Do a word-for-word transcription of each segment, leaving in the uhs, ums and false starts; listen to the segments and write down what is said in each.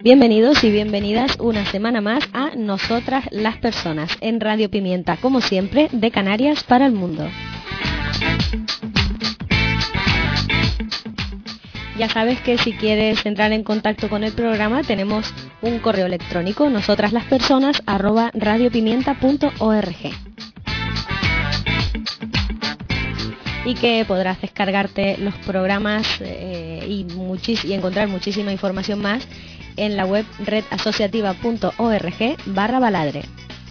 Bienvenidos y bienvenidas una semana más a Nosotras las Personas en Radio Pimienta, como siempre, de Canarias para el mundo. Ya sabes que si quieres entrar en contacto con el programa tenemos un correo electrónico, nosotraslaspersonas arroba radiopimienta punto org, y que podrás descargarte los programas eh, y, muchis- y encontrar muchísima información más en la web redasociativa.org barra baladre.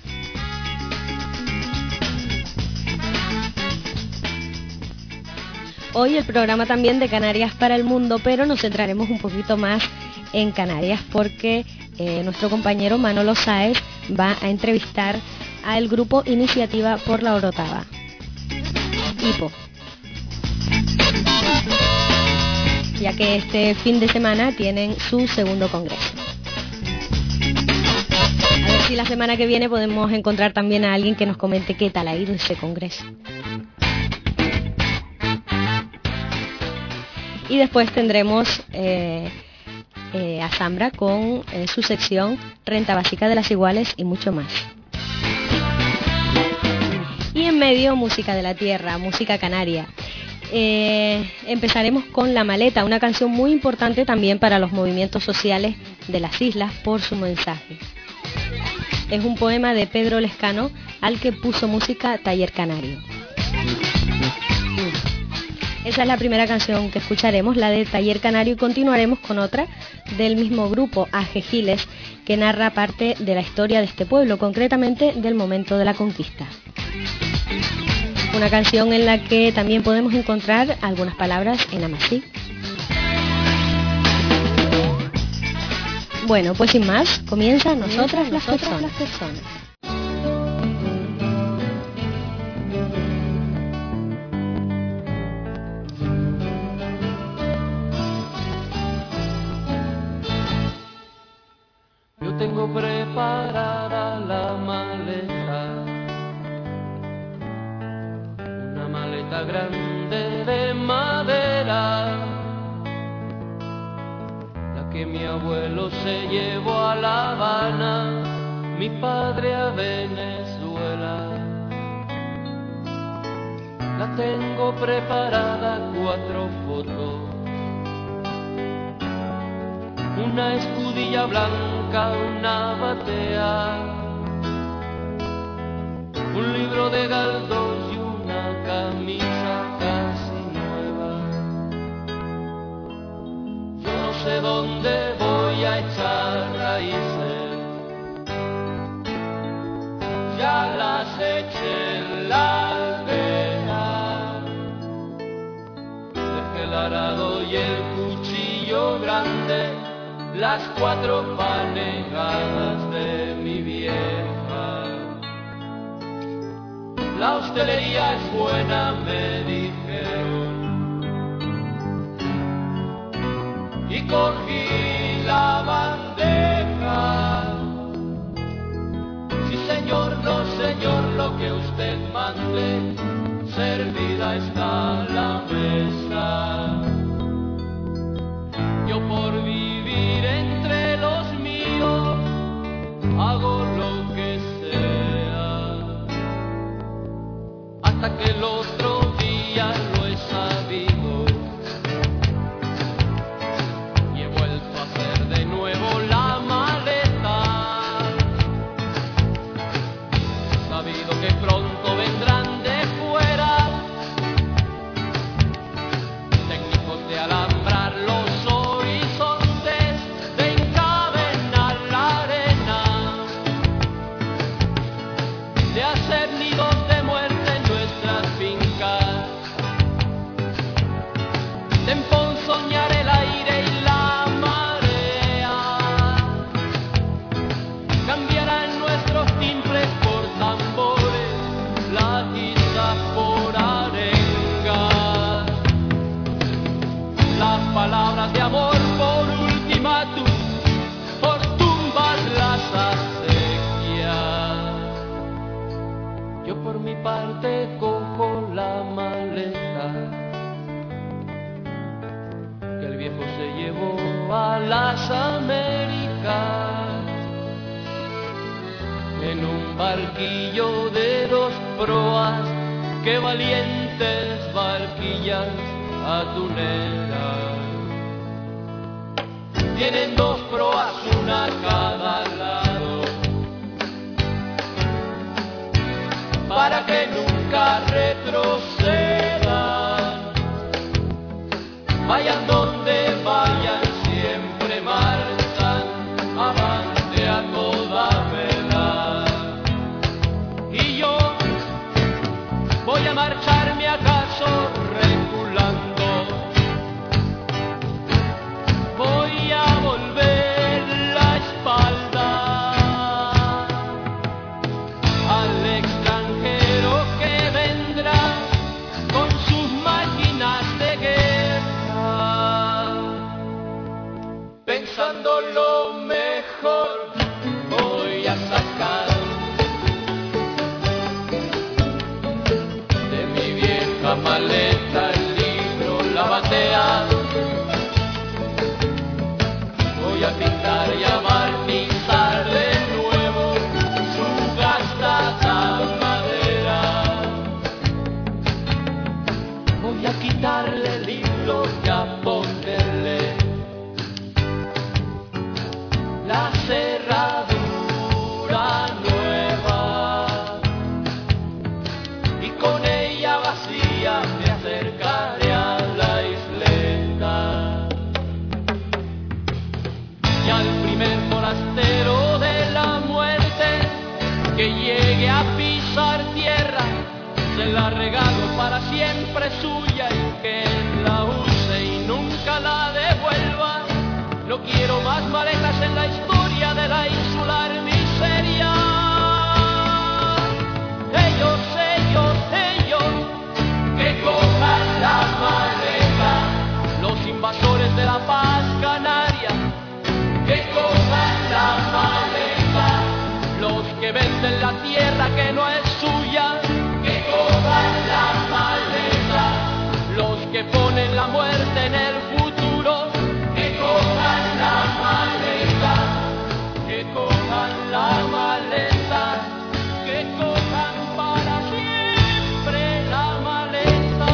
Hoy el programa también de Canarias para el mundo, pero nos centraremos un poquito más en Canarias porque eh, nuestro compañero Manolo Sáez va a entrevistar al grupo Iniciativa por la Orotava, I P O, ya que este fin de semana tienen su segundo congreso. A ver si la semana que viene podemos encontrar también a alguien que nos comente qué tal ha ido ese congreso. Y después tendremos eh, eh, a Zambra con eh, su sección Renta Básica de las Iguales y mucho más. Y en medio, música de la tierra, música canaria. Eh, empezaremos con La Maleta, una canción muy importante también para los movimientos sociales de las islas por su mensaje. Es un poema de Pedro Lescano al que puso música Taller Canario. Esa es la primera canción que escucharemos, la de Taller Canario, y continuaremos con otra del mismo grupo, Ajejiles, que narra parte de la historia de este pueblo, concretamente del momento de la conquista. Una canción en la que también podemos encontrar algunas palabras en amasí. Bueno, pues sin más, comienza Nosotras las Personas. Yo tengo preparada la maleta, una maleta grande de madera, la que mi abuelo se llevó a La Habana, mi padre a Venezuela. La tengo preparada cuatro fotos, una escudilla blanca, una batea, un libro de Galdós y una camisa casi nueva. Yo no sé dónde voy a echar raíces, ya las eché en la aldea. Dejé el arado y el cuchillo grande, las cuatro fanegadas de mi vieja. La hostelería es buena, me dijeron, y cogí la bandeja. Sí señor, no señor, lo que usted mande, servida está la mesa. Yo por vivir entre los míos hago lo que sea, hasta que el otro día lo he sabido y he vuelto a hacer de nuevo la maleta. He sabido que pronto vendrán de fuera técnicos de alambrar los soñar el aire y la marea, cambiarán nuestros timbres por tambores, la guisa por arengas, las palabras de amor por ultimátum, por tumbas las acequias. Yo por mi parte cojo la maleta que el viejo se llevó a las Américas. en un barquillo de dos proas, qué valientes barquillas atuneras. Tienen dos proas, una a cada lado, para que nunca retrocedan. Vayan donde vayan, siempre marchan avante a toda vela. Y yo voy a marcharme acaso reculando, voy a volver la espalda al extranjero que vendrá con sus máquinas de guerra. Pensando lo mejor, voy a sacar de mi vieja maleta el libro, la batea. Voy a pintar y a barnizar de nuevo su gastada madera. Voy a quitarle el hilo y a ponerle la cerradura nueva, y con ella vacía me acercaré a la isleta. Y al primer forastero de la muerte que llegue a pisar tierra, se la regalo para siempre suya, y que la use y nunca la devuelva. No quiero más maletas en la historia de la insular miseria. Ellos, ellos, ellos, que cojan la maleta, los invasores de la paz canaria, que cojan la maleta, los que venden la tierra que no es suya, que cojan la maleta, los que ponen la muerte en el futuro, que cojan la maleta, que cojan la maleta, que cojan para siempre la maleta.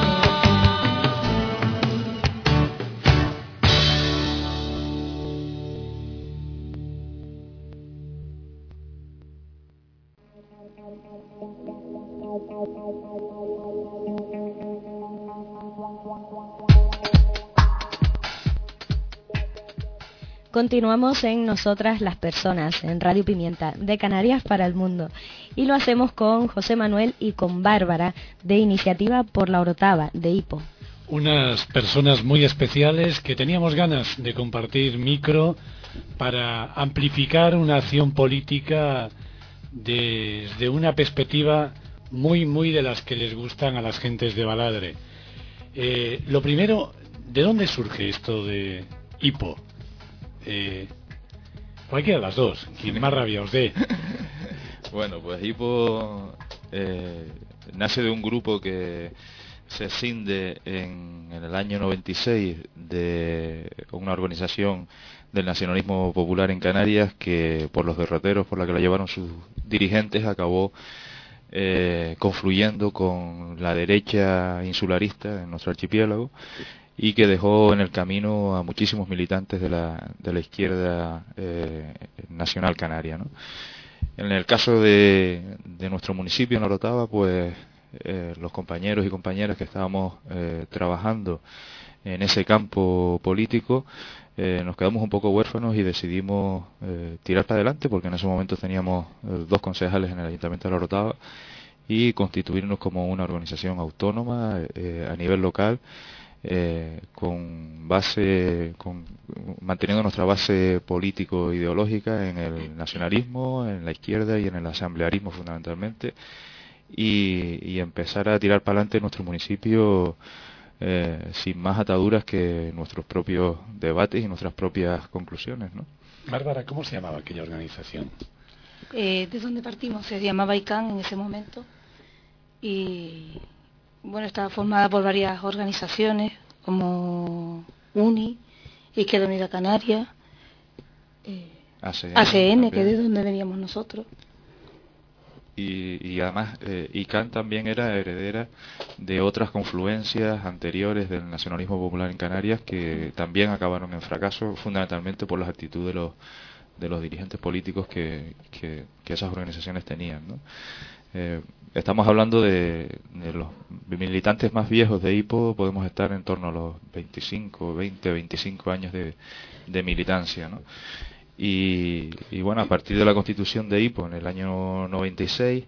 Continuamos en Nosotras las Personas, en Radio Pimienta, de Canarias para el Mundo. Y lo hacemos con José Manuel y con Bárbara, de Iniciativa por la Orotava, de Hipo. Unas personas muy especiales que teníamos ganas de compartir micro para amplificar una acción política desde una perspectiva muy, muy de las que les gustan a las gentes de Baladre. Eh, lo primero, ¿de dónde surge esto de Hipo? Eh, cualquiera de las dos, quien más rabia os dé. Bueno, pues Hipo eh, nace de un grupo que se escinde en, en el año noventa y seis de una organización del nacionalismo popular en Canarias que, por los derroteros por la que la llevaron sus dirigentes, acabó eh, confluyendo con la derecha insularista en nuestro archipiélago, y que dejó en el camino a muchísimos militantes de la, de la izquierda eh, nacional canaria, ¿no? En el caso de, de nuestro municipio, en Orotava, pues eh, los compañeros y compañeras que estábamos eh, trabajando en ese campo político, eh, nos quedamos un poco huérfanos y decidimos eh, tirar para adelante, porque en ese momento teníamos eh, dos concejales en el Ayuntamiento de la Orotava, y constituirnos como una organización autónoma eh, a nivel local, Eh, con base, con, manteniendo nuestra base político-ideológica en el nacionalismo, en la izquierda y en el asamblearismo fundamentalmente, y, y empezar a tirar para adelante nuestro municipio eh, sin más ataduras que nuestros propios debates y nuestras propias conclusiones, ¿no? Bárbara, ¿cómo se llamaba aquella organización? Eh, ¿De dónde partimos? Se llamaba I C A N en ese momento, y bueno, está formada por varias organizaciones como UNI, Izquierda Unida Canaria, eh, A C N, A C N, que es de donde veníamos nosotros. y, y además eh, ICANN también era heredera de otras confluencias anteriores del nacionalismo popular en Canarias que también acabaron en fracaso, fundamentalmente por las actitudes de los de los dirigentes políticos que, que, que esas organizaciones tenían, ¿no? Eh, estamos hablando de, de los militantes más viejos de Hipo, podemos estar en torno a los veinticinco, veinte, veinticinco años de, de militancia, ¿no? Y, y bueno, a partir de la constitución de Hipo en el año noventa y seis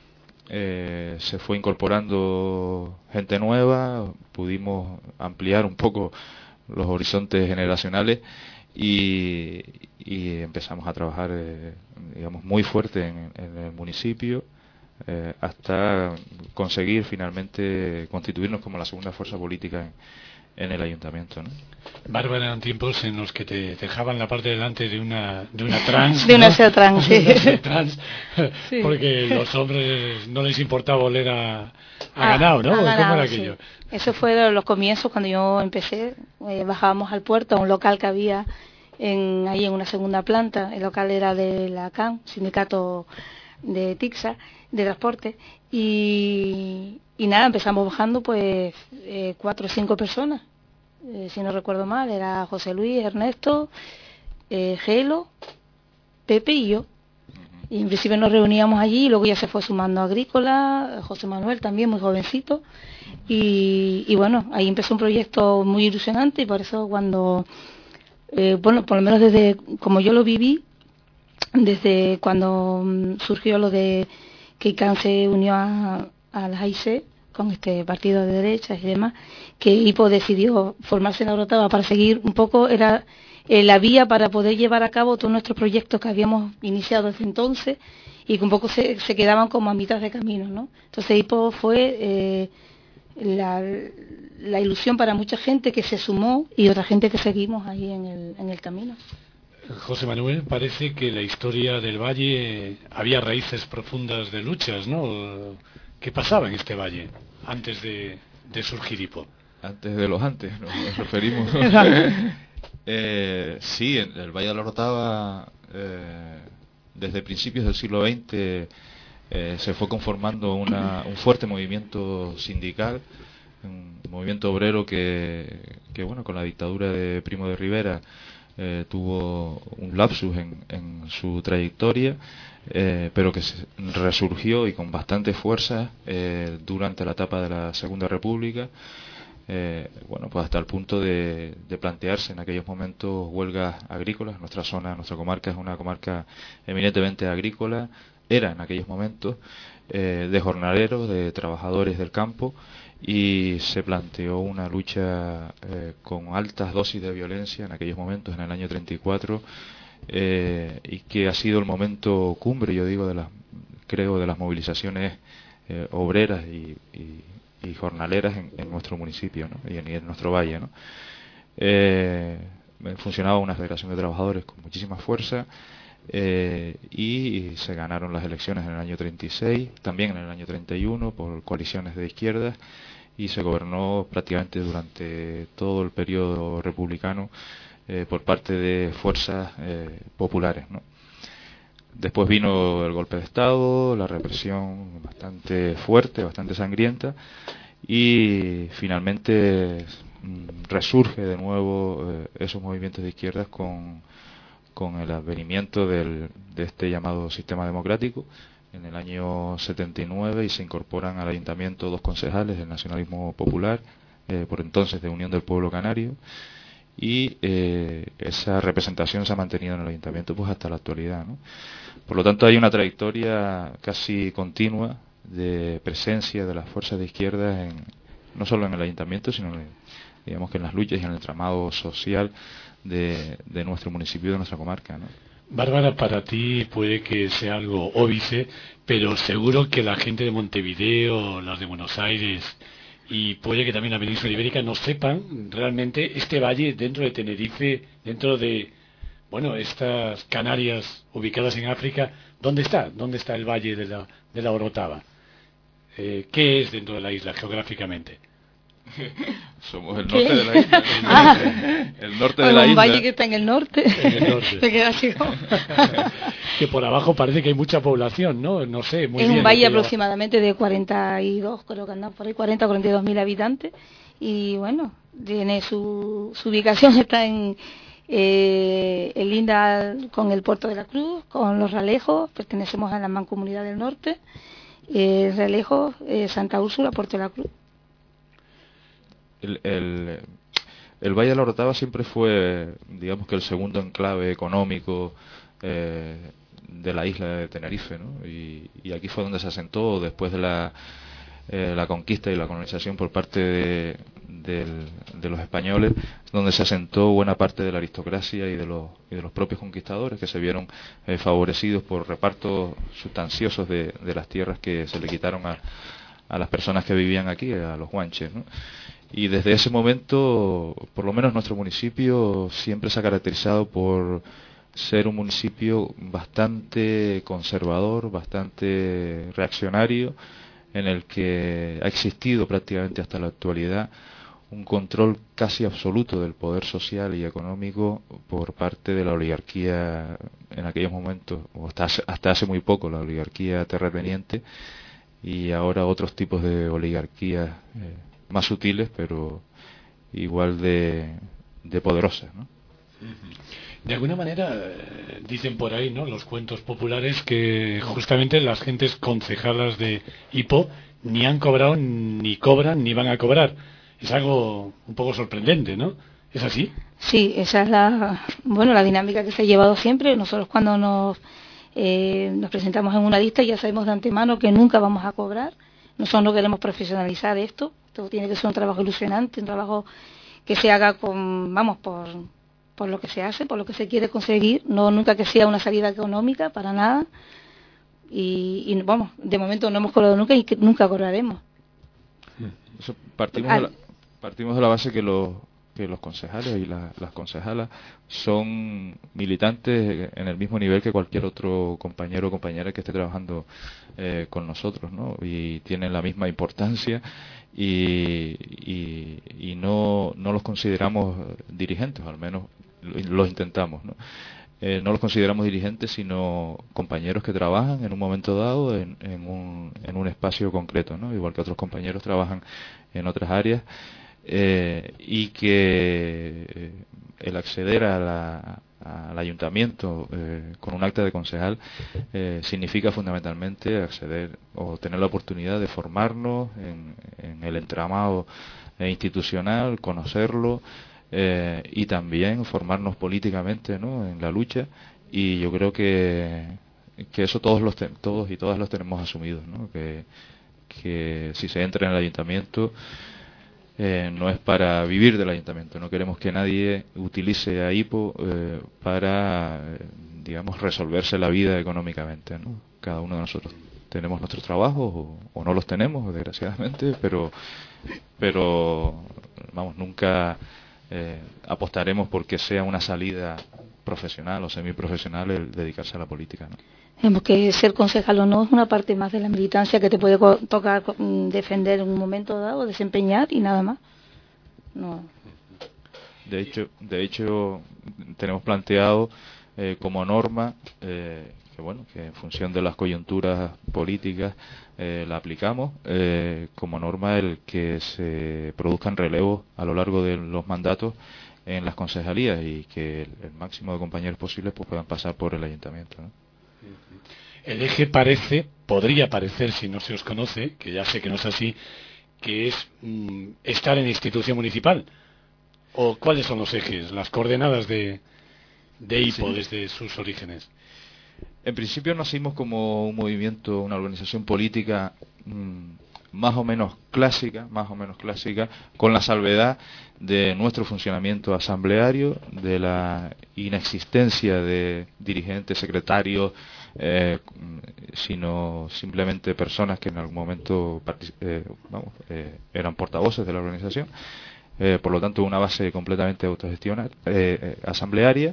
eh, se fue incorporando gente nueva, pudimos ampliar un poco los horizontes generacionales y, y empezamos a trabajar eh, digamos muy fuerte en, en el municipio eh, hasta conseguir finalmente constituirnos como la segunda fuerza política en, en el ayuntamiento, ¿no? Bárbara, eran tiempos en los que te dejaban la parte delante de una de una trans, de una ¿no? SEO trans, sí. De una SEO trans, sí. Porque los hombres no les importaba oler a, a Ah, ganado, ¿no? a ¿Cómo ganado, era aquello? sí. Eso fue los comienzos cuando yo empecé. Eh, bajábamos al puerto, a un local que había en, ahí en una segunda planta. El local era de la C A N, sindicato de TICSA, de transporte. Y, y nada, empezamos bajando pues eh, cuatro o cinco personas. Eh, si no recuerdo mal, era José Luis, Ernesto, eh, Gelo, Pepe y yo. Y en principio nos reuníamos allí y luego ya se fue sumando Agrícola, José Manuel también, muy jovencito. Y, y bueno, ahí empezó un proyecto muy ilusionante y por eso cuando, eh, bueno, por lo menos desde como yo lo viví, desde cuando um, surgió lo de que ICANN se unió a, a las A I C con este partido de derechas y demás, que Hipo decidió formarse en Orotava para seguir un poco, era eh, la vía para poder llevar a cabo todos nuestros proyectos que habíamos iniciado desde entonces y que un poco se, se quedaban como a mitad de camino, ¿no? Entonces Hipo fue eh, la, la ilusión para mucha gente que se sumó y otra gente que seguimos ahí en el, en el camino. José Manuel, parece que la historia del valle había raíces profundas de luchas, ¿no? ¿Qué pasaba en este valle antes de, de surgir Hipo? Antes de los antes, nos, nos referimos. eh, sí, en el Valle de la Orotava, eh, desde principios del siglo veinte, eh, se fue conformando una, un fuerte movimiento sindical, un movimiento obrero que, que bueno, con la dictadura de Primo de Rivera eh, tuvo un lapsus en, en su trayectoria, eh, pero que se resurgió y con bastante fuerza eh, durante la etapa de la Segunda República. Eh, bueno, pues hasta el punto de, de plantearse en aquellos momentos huelgas agrícolas. Nuestra zona, nuestra comarca es una comarca eminentemente agrícola, era en aquellos momentos eh, de jornaleros, de trabajadores del campo, y se planteó una lucha eh, con altas dosis de violencia en aquellos momentos, en el año treinta y cuatro, eh, y que ha sido el momento cumbre, yo digo, de las, creo, de las movilizaciones eh, obreras y, y y jornaleras en, en nuestro municipio, ¿no? y, en, y en nuestro valle, ¿no? Eh, funcionaba una federación de trabajadores con muchísima fuerza eh, y se ganaron las elecciones en el año treinta y seis, también en el año treinta y uno por coaliciones de izquierdas, y se gobernó prácticamente durante todo el periodo republicano eh, por parte de fuerzas eh, populares, ¿no? Después vino el golpe de Estado, la represión bastante fuerte, bastante sangrienta, y finalmente resurge de nuevo eh, esos movimientos de izquierdas con, con el advenimiento del, de este llamado sistema democrático en el año setenta y nueve, y se incorporan al ayuntamiento dos concejales del nacionalismo popular, eh, por entonces de Unión del Pueblo Canario, y eh, esa representación se ha mantenido en el ayuntamiento pues hasta la actualidad, ¿no? Por lo tanto hay una trayectoria casi continua de presencia de las fuerzas de izquierda en, no solo en el ayuntamiento, sino en, digamos que en las luchas y en el tramado social de, de nuestro municipio y de nuestra comarca, ¿no? Bárbara, para ti puede que sea algo óbice, pero seguro que la gente de Montevideo, las de Buenos Aires y puede que también la península ibérica no sepan realmente este valle dentro de Tenerife, dentro de, bueno, estas Canarias ubicadas en África. ¿Dónde está? ¿Dónde está el valle de la, de la Orotava? Eh, ¿Qué es dentro de la isla geográficamente? Somos el ¿Qué? norte de la isla. Ah. El norte O de la un isla. valle que está en el norte. En el norte. Te queda así como... Que por abajo parece que hay mucha población, ¿no? No sé, muy es bien. un valle lo que lleva. aproximadamente de cuarenta y dos, creo que andan por ahí, cuarenta o cuarenta y dos mil habitantes. Y bueno, tiene su, su ubicación, está en eh, el linda con el Puerto de la Cruz, con Los Realejos, pertenecemos a la Mancomunidad del Norte, eh, Realejos, eh, Santa Úrsula, Puerto de la Cruz. El, el, el Valle de la Orotava siempre fue, digamos que el segundo enclave económico eh, de la isla de Tenerife, ¿no? Y, y aquí fue donde se asentó después de la, eh, la conquista y la colonización por parte de, del, de los españoles, donde se asentó buena parte de la aristocracia y de los, y de los propios conquistadores que se vieron eh, favorecidos por repartos sustanciosos de, de las tierras que se le quitaron a, a las personas que vivían aquí, a los guanches, ¿no? Y desde ese momento, por lo menos nuestro municipio siempre se ha caracterizado por ser un municipio bastante conservador, bastante reaccionario, en el que ha existido prácticamente hasta la actualidad un control casi absoluto del poder social y económico por parte de la oligarquía en aquellos momentos, o hasta hace, hasta hace muy poco, la oligarquía terrateniente, y ahora otros tipos de oligarquías eh, más sutiles, pero igual de, de poderosas, ¿no? De alguna manera, eh, dicen por ahí, ¿no?, los cuentos populares, que justamente las gentes concejalas de Hipo ni han cobrado, ni cobran, ni van a cobrar. Es algo un poco sorprendente, ¿no? ¿Es así? Sí, esa es la, bueno, la dinámica que se ha llevado siempre. Nosotros cuando nos, eh, nos presentamos en una lista ya sabemos de antemano que nunca vamos a cobrar. Nosotros no queremos profesionalizar esto. Esto tiene que ser un trabajo ilusionante, un trabajo que se haga con, vamos, por, por lo que se hace, por lo que se quiere conseguir, no nunca que sea una salida económica, para nada. Y, y vamos, de momento no hemos cobrado nunca y que nunca cobraremos. Eso, partimos, de la, partimos de la base que los, que los concejales y la, las concejalas son militantes en el mismo nivel que cualquier otro compañero o compañera que esté trabajando eh, con nosotros, ¿no? Y tienen la misma importancia y, y, y no, no los consideramos dirigentes, al menos los intentamos, ¿no? Eh, no los consideramos dirigentes, sino compañeros que trabajan en un momento dado en, en, un, en un espacio concreto, ¿no? Igual que otros compañeros trabajan en otras áreas, eh, y que eh, el acceder a la, al ayuntamiento eh, con un acta de concejal eh, significa fundamentalmente acceder o tener la oportunidad de formarnos en, en el entramado institucional, conocerlo, Eh, y también formarnos políticamente, ¿no?, en la lucha, y yo creo que, que eso todos los te, todos y todas los tenemos asumidos, ¿no? que, que si se entra en el ayuntamiento eh, no es para vivir del ayuntamiento, no queremos que nadie utilice a Hipo eh, para, eh, digamos, resolverse la vida económicamente, ¿no? Cada uno de nosotros tenemos nuestros trabajos o, o no los tenemos, desgraciadamente, pero pero vamos, nunca Eh, apostaremos porque sea una salida profesional o semiprofesional el dedicarse a la política, ¿no? Vemos que ser concejal o no es una parte más de la militancia que te puede co- tocar mm, defender en un momento dado, desempeñar y nada más. No. De hecho, de hecho tenemos planteado eh, como norma eh, que bueno, que en función de las coyunturas políticas eh, la aplicamos eh, como norma el que se produzcan relevos a lo largo de los mandatos en las concejalías y que el, el máximo de compañeros posibles pues puedan pasar por el ayuntamiento, ¿no? El eje parece, podría parecer, si no se os conoce, que ya sé que no es así, que es mm, estar en institución municipal. ¿O cuáles son los ejes, las coordenadas de, de Hipo Sí. desde sus orígenes? En principio nacimos como un movimiento, una organización política mmm, más o menos clásica, más o menos clásica, con la salvedad de nuestro funcionamiento asambleario, de la inexistencia de dirigentes, secretarios, eh, sino simplemente personas que en algún momento eh, vamos, eh, eran portavoces de la organización. Eh, por lo tanto, una base completamente autogestional, eh, eh, asamblearia.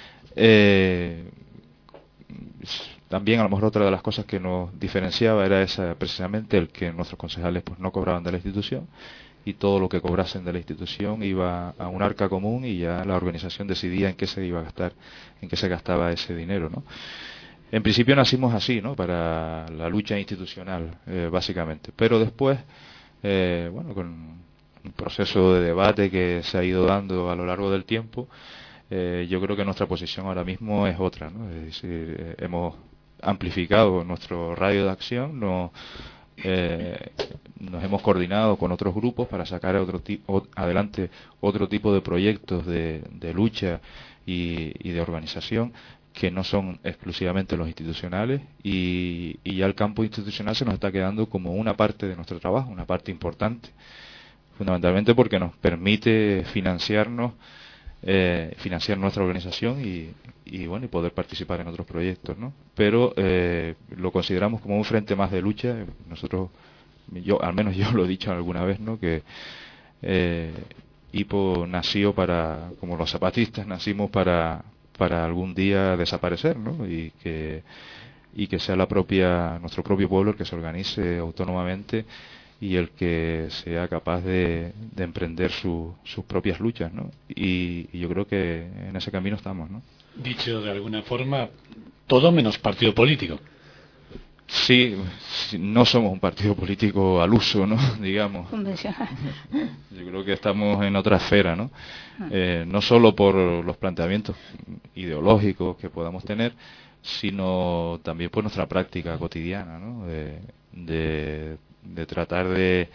Eh, También a lo mejor otra de las cosas que nos diferenciaba era esa precisamente el que nuestros concejales pues no cobraban de la institución y todo lo que cobrasen de la institución iba a un arca común y ya la organización decidía en qué se iba a gastar, en qué se gastaba ese dinero, ¿no? En principio nacimos así, ¿no? Para la lucha institucional, eh, básicamente. Pero después, eh, bueno, con un proceso de debate que se ha ido dando a lo largo del tiempo, eh, yo creo que nuestra posición ahora mismo es otra, ¿no? Es decir, eh, hemos amplificado nuestro radio de acción, no Eh, nos hemos coordinado con otros grupos para sacar otro tipo, adelante otro tipo de proyectos de, de lucha y, y de organización que no son exclusivamente los institucionales y, y ya el campo institucional se nos está quedando como una parte de nuestro trabajo, una parte importante, fundamentalmente porque nos permite financiarnos, eh, financiar nuestra organización y, y bueno y poder participar en otros proyectos, ¿no? Pero eh, lo consideramos como un frente más de lucha. Nosotros, yo al menos yo lo he dicho alguna vez, ¿no? Que eh, Hipo nació para, como los zapatistas nacimos para para algún día desaparecer, ¿no? Y que y que sea la propia nuestro propio pueblo el que se organice autónomamente y el que sea capaz de, de emprender su, sus propias luchas, ¿no? Y, y yo creo que en ese camino estamos, ¿no? Dicho de alguna forma, todo menos partido político. Sí, no somos un partido político al uso, ¿no? Digamos. Convencional. Yo creo que estamos en otra esfera, ¿no? Eh, no solo por los planteamientos ideológicos que podamos tener, sino también por nuestra práctica cotidiana, ¿no? De, de, de tratar de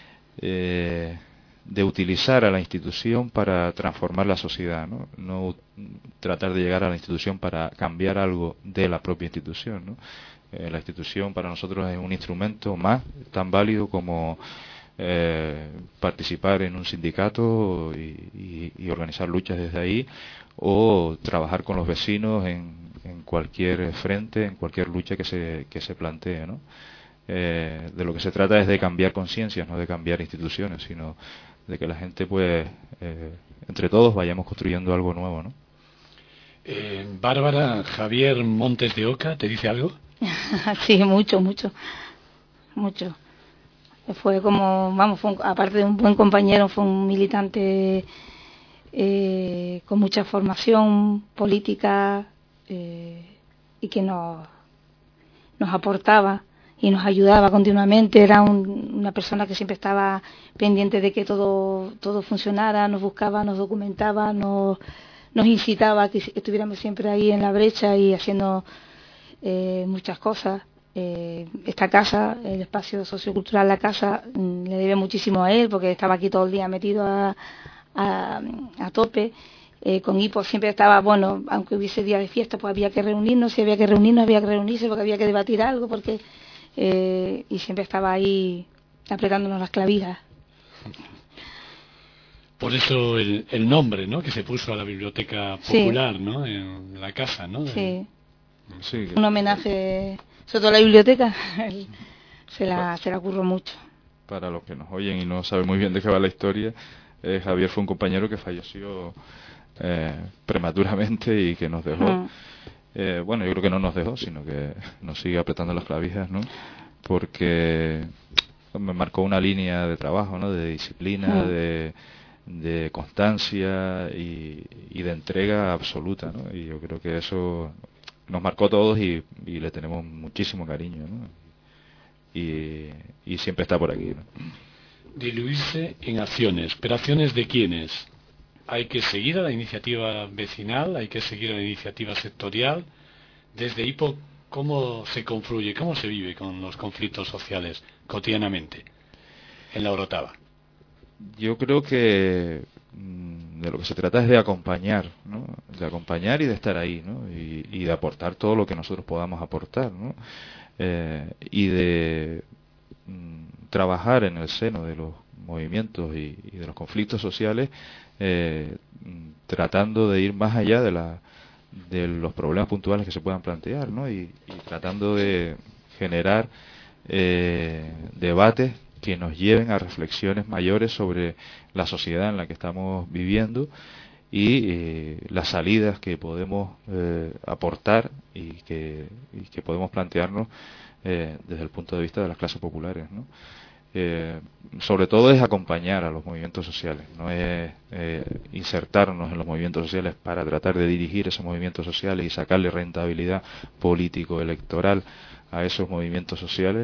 eh, de utilizar a la institución para transformar la sociedad, ¿no? No tratar de llegar a la institución para cambiar algo de la propia institución, ¿no? Eh, la institución para nosotros es un instrumento más tan válido como eh, participar en un sindicato y, y, y organizar luchas desde ahí o trabajar con los vecinos en, en cualquier frente, en cualquier lucha que se, que se plantee, ¿no? Eh, de lo que se trata es de cambiar conciencias, no de cambiar instituciones, sino de que la gente, pues, eh, entre todos vayamos construyendo algo nuevo, ¿no? Eh, Bárbara, Javier Montes de Oca, ¿te dice algo? Sí, mucho, mucho, mucho. Fue como, vamos, fue un, aparte de un buen compañero, fue un militante eh, con mucha formación política eh, y que nos, nos aportaba y nos ayudaba continuamente. Era un, una persona que siempre estaba pendiente de que todo todo funcionara, nos buscaba, nos documentaba, nos, nos incitaba a que estuviéramos siempre ahí en la brecha y haciendo eh, muchas cosas. Eh, esta casa, el espacio sociocultural La Casa, le debe muchísimo a él porque estaba aquí todo el día metido a, a, a tope. Eh, con Hipo siempre estaba, bueno, aunque hubiese día de fiesta, pues había que reunirnos, si había que reunirnos, había que reunirse porque había que debatir algo, porque eh, y siempre estaba ahí apretándonos las clavijas. Por eso el, el nombre, ¿no?, que se puso a la biblioteca popular, sí, ¿no?, en La Casa, ¿no? Sí. Sí. Un homenaje, sobre todo a la biblioteca, se la, se la curró mucho. Para los que nos oyen y no saben muy bien de qué va la historia, eh, Javier fue un compañero que falleció eh, prematuramente y que nos dejó. Uh-huh. Eh, bueno, yo creo que no nos dejó, sino que nos sigue apretando las clavijas, ¿no? Porque me marcó una línea de trabajo, ¿no?, de disciplina, uh-huh, de, de constancia y, y de entrega absoluta, ¿no? Y yo creo que eso nos marcó a todos y, y le tenemos muchísimo cariño, ¿no? Y, y siempre está por aquí, ¿no? Diluirse en acciones, pero ¿acciones de quiénes? Hay que seguir a la iniciativa vecinal, hay que seguir a la iniciativa sectorial. Desde Hipo, ¿cómo se confluye, cómo se vive con los conflictos sociales cotidianamente en la Orotava? Yo creo que de lo que se trata es de acompañar, ¿no? De acompañar y de estar ahí, ¿no? Y, y de aportar todo lo que nosotros podamos aportar, ¿no? Eh, y de mm, trabajar en el seno de los movimientos y, y de los conflictos sociales, eh, tratando de ir más allá de la de los problemas puntuales que se puedan plantear, ¿no? Y, y tratando de generar eh, debates que nos lleven a reflexiones mayores sobre la sociedad en la que estamos viviendo y eh, las salidas que podemos eh, aportar y que, y que podemos plantearnos eh, desde el punto de vista de las clases populares, ¿no? eh, sobre todo es acompañar a los movimientos sociales, no es eh, insertarnos en los movimientos sociales para tratar de dirigir esos movimientos sociales y sacarle rentabilidad político-electoral a esos movimientos sociales,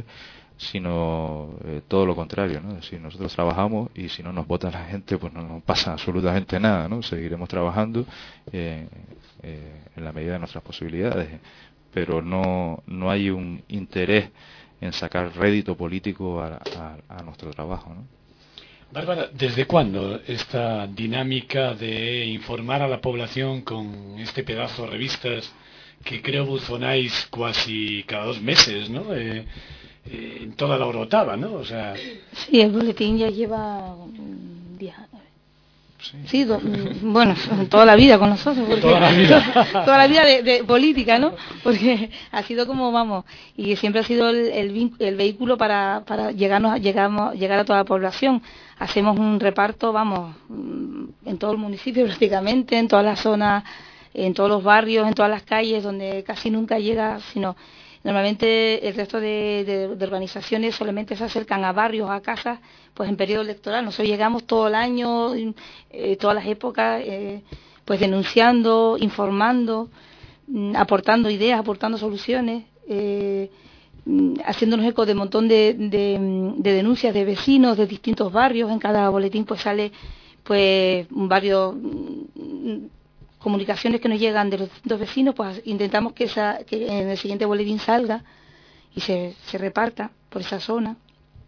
sino eh, todo lo contrario, ¿no? Es decir, nosotros trabajamos y si no nos vota la gente, pues no nos pasa absolutamente nada, ¿no? Seguiremos trabajando eh, eh, en la medida de nuestras posibilidades, pero no, no hay un interés en sacar rédito político a, a, a nuestro trabajo, ¿no? Bárbara, ¿desde cuándo esta dinámica de informar a la población con este pedazo de revistas que creo buzonáis casi cada dos meses, ¿no? Eh, eh, en toda la Orotava, ¿no? O sea... Sí, el boletín ya lleva diez años. Sí, sí do, bueno, toda la vida con nosotros. Porque, toda la vida. toda la vida de, de política, ¿no? Porque ha sido como, vamos, y siempre ha sido el, el, el vehículo para, para llegarnos, llegamos, llegar a toda la población. Hacemos un reparto, vamos, en todo el municipio prácticamente, en todas las zonas, en todos los barrios, en todas las calles, donde casi nunca llega, sino... Normalmente el resto de, de, de organizaciones solamente se acercan a barrios, a casas, pues en periodo electoral. Nosotros llegamos todo el año, eh, todas las épocas, eh, pues denunciando, informando, mm, aportando ideas, aportando soluciones, eh, mm, haciéndonos eco de un montón de, de, de denuncias de vecinos de distintos barrios. En cada boletín pues sale pues un barrio... Mm, comunicaciones que nos llegan de los distintos vecinos, pues intentamos que, esa, que en el siguiente boletín salga y se, se reparta por esa zona.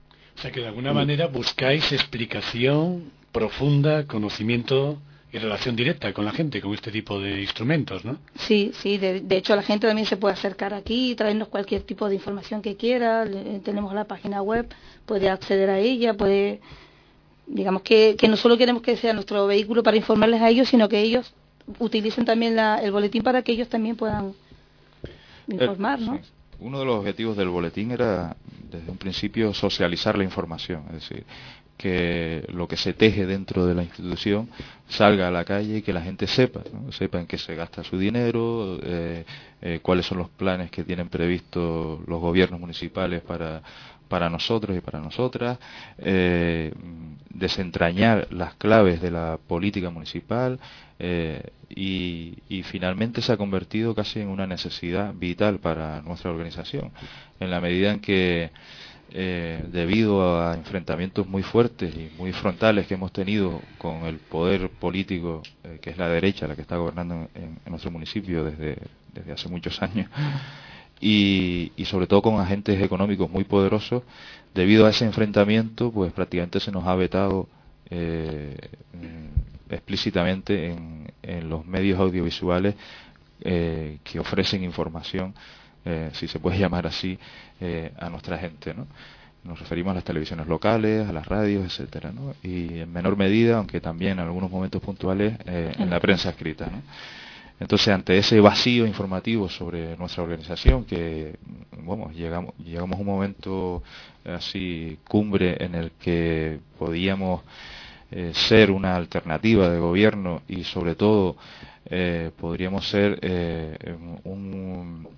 O sea que de alguna manera buscáis explicación profunda, conocimiento y relación directa con la gente, con este tipo de instrumentos, ¿no? Sí, sí, de, de hecho la gente también se puede acercar aquí y traernos cualquier tipo de información que quiera. Le, tenemos la página web, puede acceder a ella, puede... Digamos que, que no solo queremos que sea nuestro vehículo para informarles a ellos, sino que ellos utilicen también la, el boletín para que ellos también puedan informar, ¿no? Sí. Uno de los objetivos del boletín era, desde un principio, socializar la información, es decir, que lo que se teje dentro de la institución salga a la calle y que la gente sepa, ¿no? Sepa en qué se gasta su dinero, eh, eh, cuáles son los planes que tienen previstos los gobiernos municipales para para nosotros y para nosotras, eh, desentrañar las claves de la política municipal, eh, y, y finalmente se ha convertido casi en una necesidad vital para nuestra organización, en la medida en que eh, debido a enfrentamientos muy fuertes y muy frontales que hemos tenido con el poder político, eh, que es la derecha la que está gobernando en, en nuestro municipio desde, desde hace muchos años, Y, y sobre todo con agentes económicos muy poderosos, debido a ese enfrentamiento pues prácticamente se nos ha vetado eh, explícitamente en, en los medios audiovisuales eh, que ofrecen información, eh, si se puede llamar así, eh, a nuestra gente, ¿no? Nos referimos a las televisiones locales, a las radios, etcétera, ¿no? Y en menor medida, aunque también en algunos momentos puntuales, eh, en la prensa escrita, ¿no? Entonces, ante ese vacío informativo sobre nuestra organización, que bueno, llegamos, llegamos a un momento así cumbre en el que podíamos eh, ser una alternativa de gobierno y sobre todo eh, podríamos ser eh, un,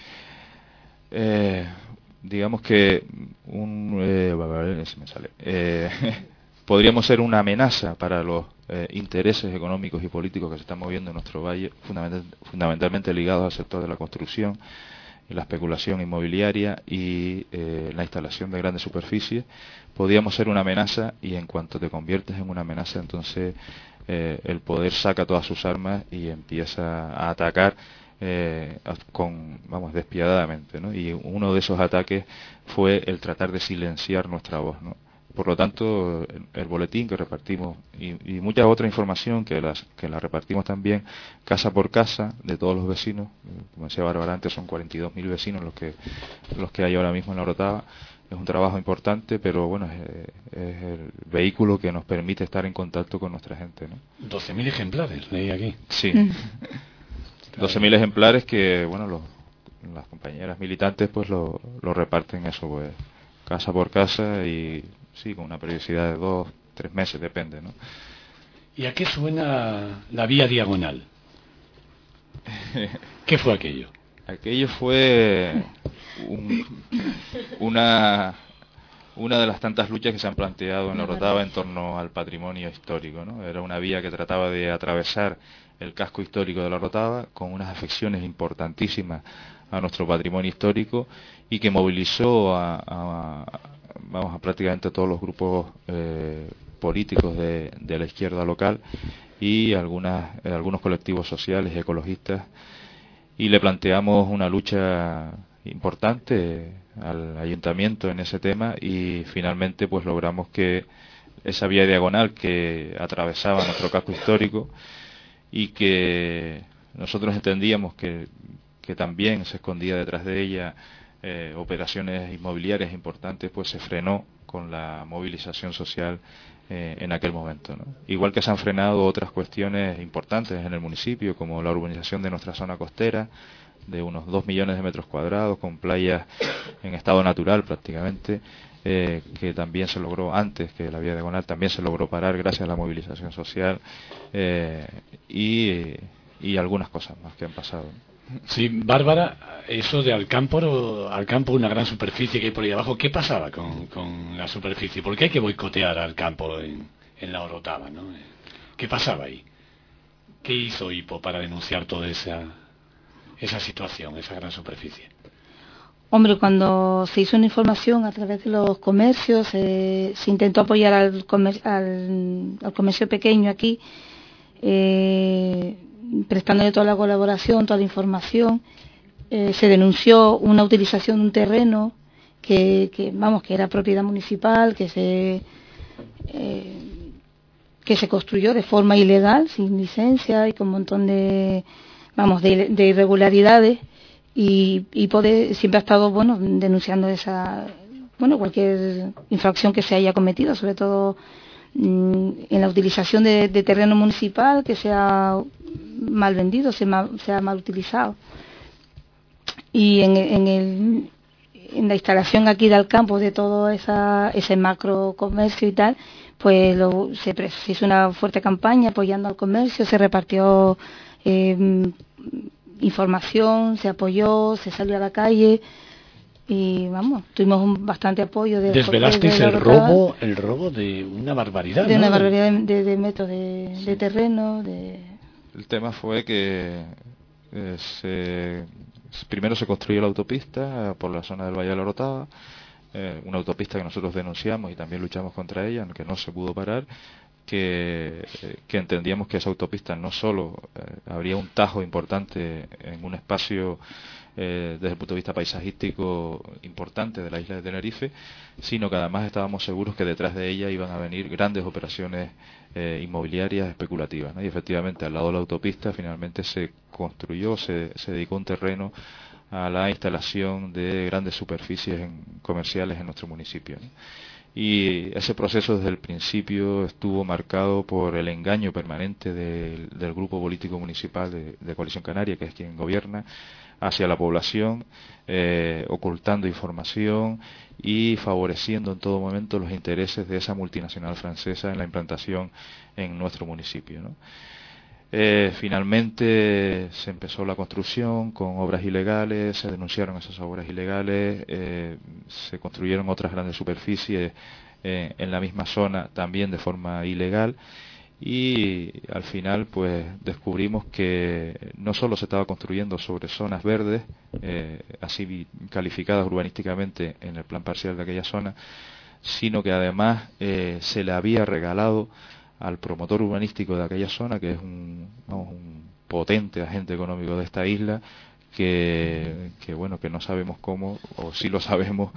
eh, digamos que un eh, se me sale eh, podríamos ser una amenaza para los Eh, intereses económicos y políticos que se están moviendo en nuestro valle, fundamental, fundamentalmente ligados al sector de la construcción y la especulación inmobiliaria y eh, la instalación de grandes superficies. Podríamos ser una amenaza y en cuanto te conviertes en una amenaza, entonces eh, el poder saca todas sus armas y empieza a atacar eh, con, vamos, despiadadamente, ¿no? Y uno de esos ataques fue el tratar de silenciar nuestra voz, ¿no? Por lo tanto, el, el boletín que repartimos y, y mucha otra información que, las, que la repartimos también casa por casa de todos los vecinos, como decía Bárbara antes, son cuarenta y dos mil vecinos los que los que hay ahora mismo en la Orotava. Es un trabajo importante, pero bueno, es, es el vehículo que nos permite estar en contacto con nuestra gente, ¿no? doce mil ejemplares, leí aquí. Sí, doce mil ejemplares que, bueno, los, las compañeras militantes pues lo, lo reparten eso, pues, casa por casa y sí, con una periodicidad de dos, tres meses, depende, ¿no? ¿Y a qué suena la vía diagonal? ¿Qué fue aquello? Aquello fue un, una una de las tantas luchas que se han planteado en la Orotava en torno al patrimonio histórico, ¿no? Era una vía que trataba de atravesar el casco histórico de la Orotava con unas afecciones importantísimas a nuestro patrimonio histórico y que movilizó a, a, a vamos a prácticamente todos los grupos eh, políticos de, de la izquierda local y algunas, eh, algunos colectivos sociales y ecologistas, y le planteamos una lucha importante al ayuntamiento en ese tema, y finalmente pues logramos que esa vía diagonal que atravesaba nuestro casco histórico y que nosotros entendíamos que, que también se escondía detrás de ella eh, operaciones inmobiliarias importantes, pues se frenó con la movilización social eh, en aquel momento, ¿no? Igual que se han frenado otras cuestiones importantes en el municipio, como la urbanización de nuestra zona costera, de unos dos millones de metros cuadrados, con playas en estado natural prácticamente, eh, que también se logró antes que la vía diagonal, también se logró parar gracias a la movilización social, eh, y, y algunas cosas más que han pasado. Sí, Bárbara, eso de Alcampo, Alcampo, una gran superficie que hay por ahí abajo, ¿qué pasaba con, con la superficie? ¿Por qué hay que boicotear Alcampo en, en la Orotava, ¿no? ¿Qué pasaba ahí? ¿Qué hizo Hipo para denunciar toda esa, esa situación, esa gran superficie? Hombre, cuando se hizo una información a través de los comercios, eh, se intentó apoyar al, comer, al, al comercio pequeño aquí, eh, prestándole toda la colaboración, toda la información. Eh, se denunció una utilización de un terreno que, que vamos, que era propiedad municipal, que se eh, que se construyó de forma ilegal, sin licencia y con un montón de, vamos, de, de irregularidades, y, y poder, siempre ha estado, bueno, denunciando esa, bueno, cualquier infracción que se haya cometido, sobre todo mmm, en la utilización de, de terreno municipal, que sea mal vendido, sea mal, sea mal utilizado. Y en, en, el, en la instalación aquí del campo de todo esa, ese macro comercio y tal, pues lo, se, se hizo una fuerte campaña apoyando al comercio, se repartió eh, información, se apoyó, se salió a la calle y vamos, tuvimos un bastante apoyo. De, Desvelasteis de el robo, el robo de una barbaridad, de ¿no? una barbaridad de, de, de metros de, Sí. de terreno. De... El tema fue que eh, se, primero se construyó la autopista por la zona del Valle de la Orotava, eh, una autopista que nosotros denunciamos y también luchamos contra ella, que no se pudo parar, que, eh, que entendíamos que esa autopista no solo eh, habría un tajo importante en un espacio eh, desde el punto de vista paisajístico importante de la isla de Tenerife, sino que además estábamos seguros que detrás de ella iban a venir grandes operaciones eh, inmobiliarias especulativas, ¿no? Y efectivamente al lado de la autopista finalmente se construyó, se, se dedicó un terreno a la instalación de grandes superficies en, comerciales en nuestro municipio, ¿no? Y ese proceso desde el principio estuvo marcado por el engaño permanente del, del grupo político municipal de, de Coalición Canaria, que es quien gobierna, hacia la población, eh, ocultando información y favoreciendo en todo momento los intereses de esa multinacional francesa en la implantación en nuestro municipio, ¿no? Eh, finalmente se empezó la construcción con obras ilegales, se denunciaron esas obras ilegales, eh, se construyeron otras grandes superficies eh, en la misma zona también de forma ilegal, y al final pues descubrimos que no solo se estaba construyendo sobre zonas verdes, eh, así calificadas urbanísticamente en el plan parcial de aquella zona, sino que además eh, se le había regalado al promotor urbanístico de aquella zona, que es un, vamos, un potente agente económico de esta isla, que, que bueno, que no sabemos cómo, o sí lo sabemos,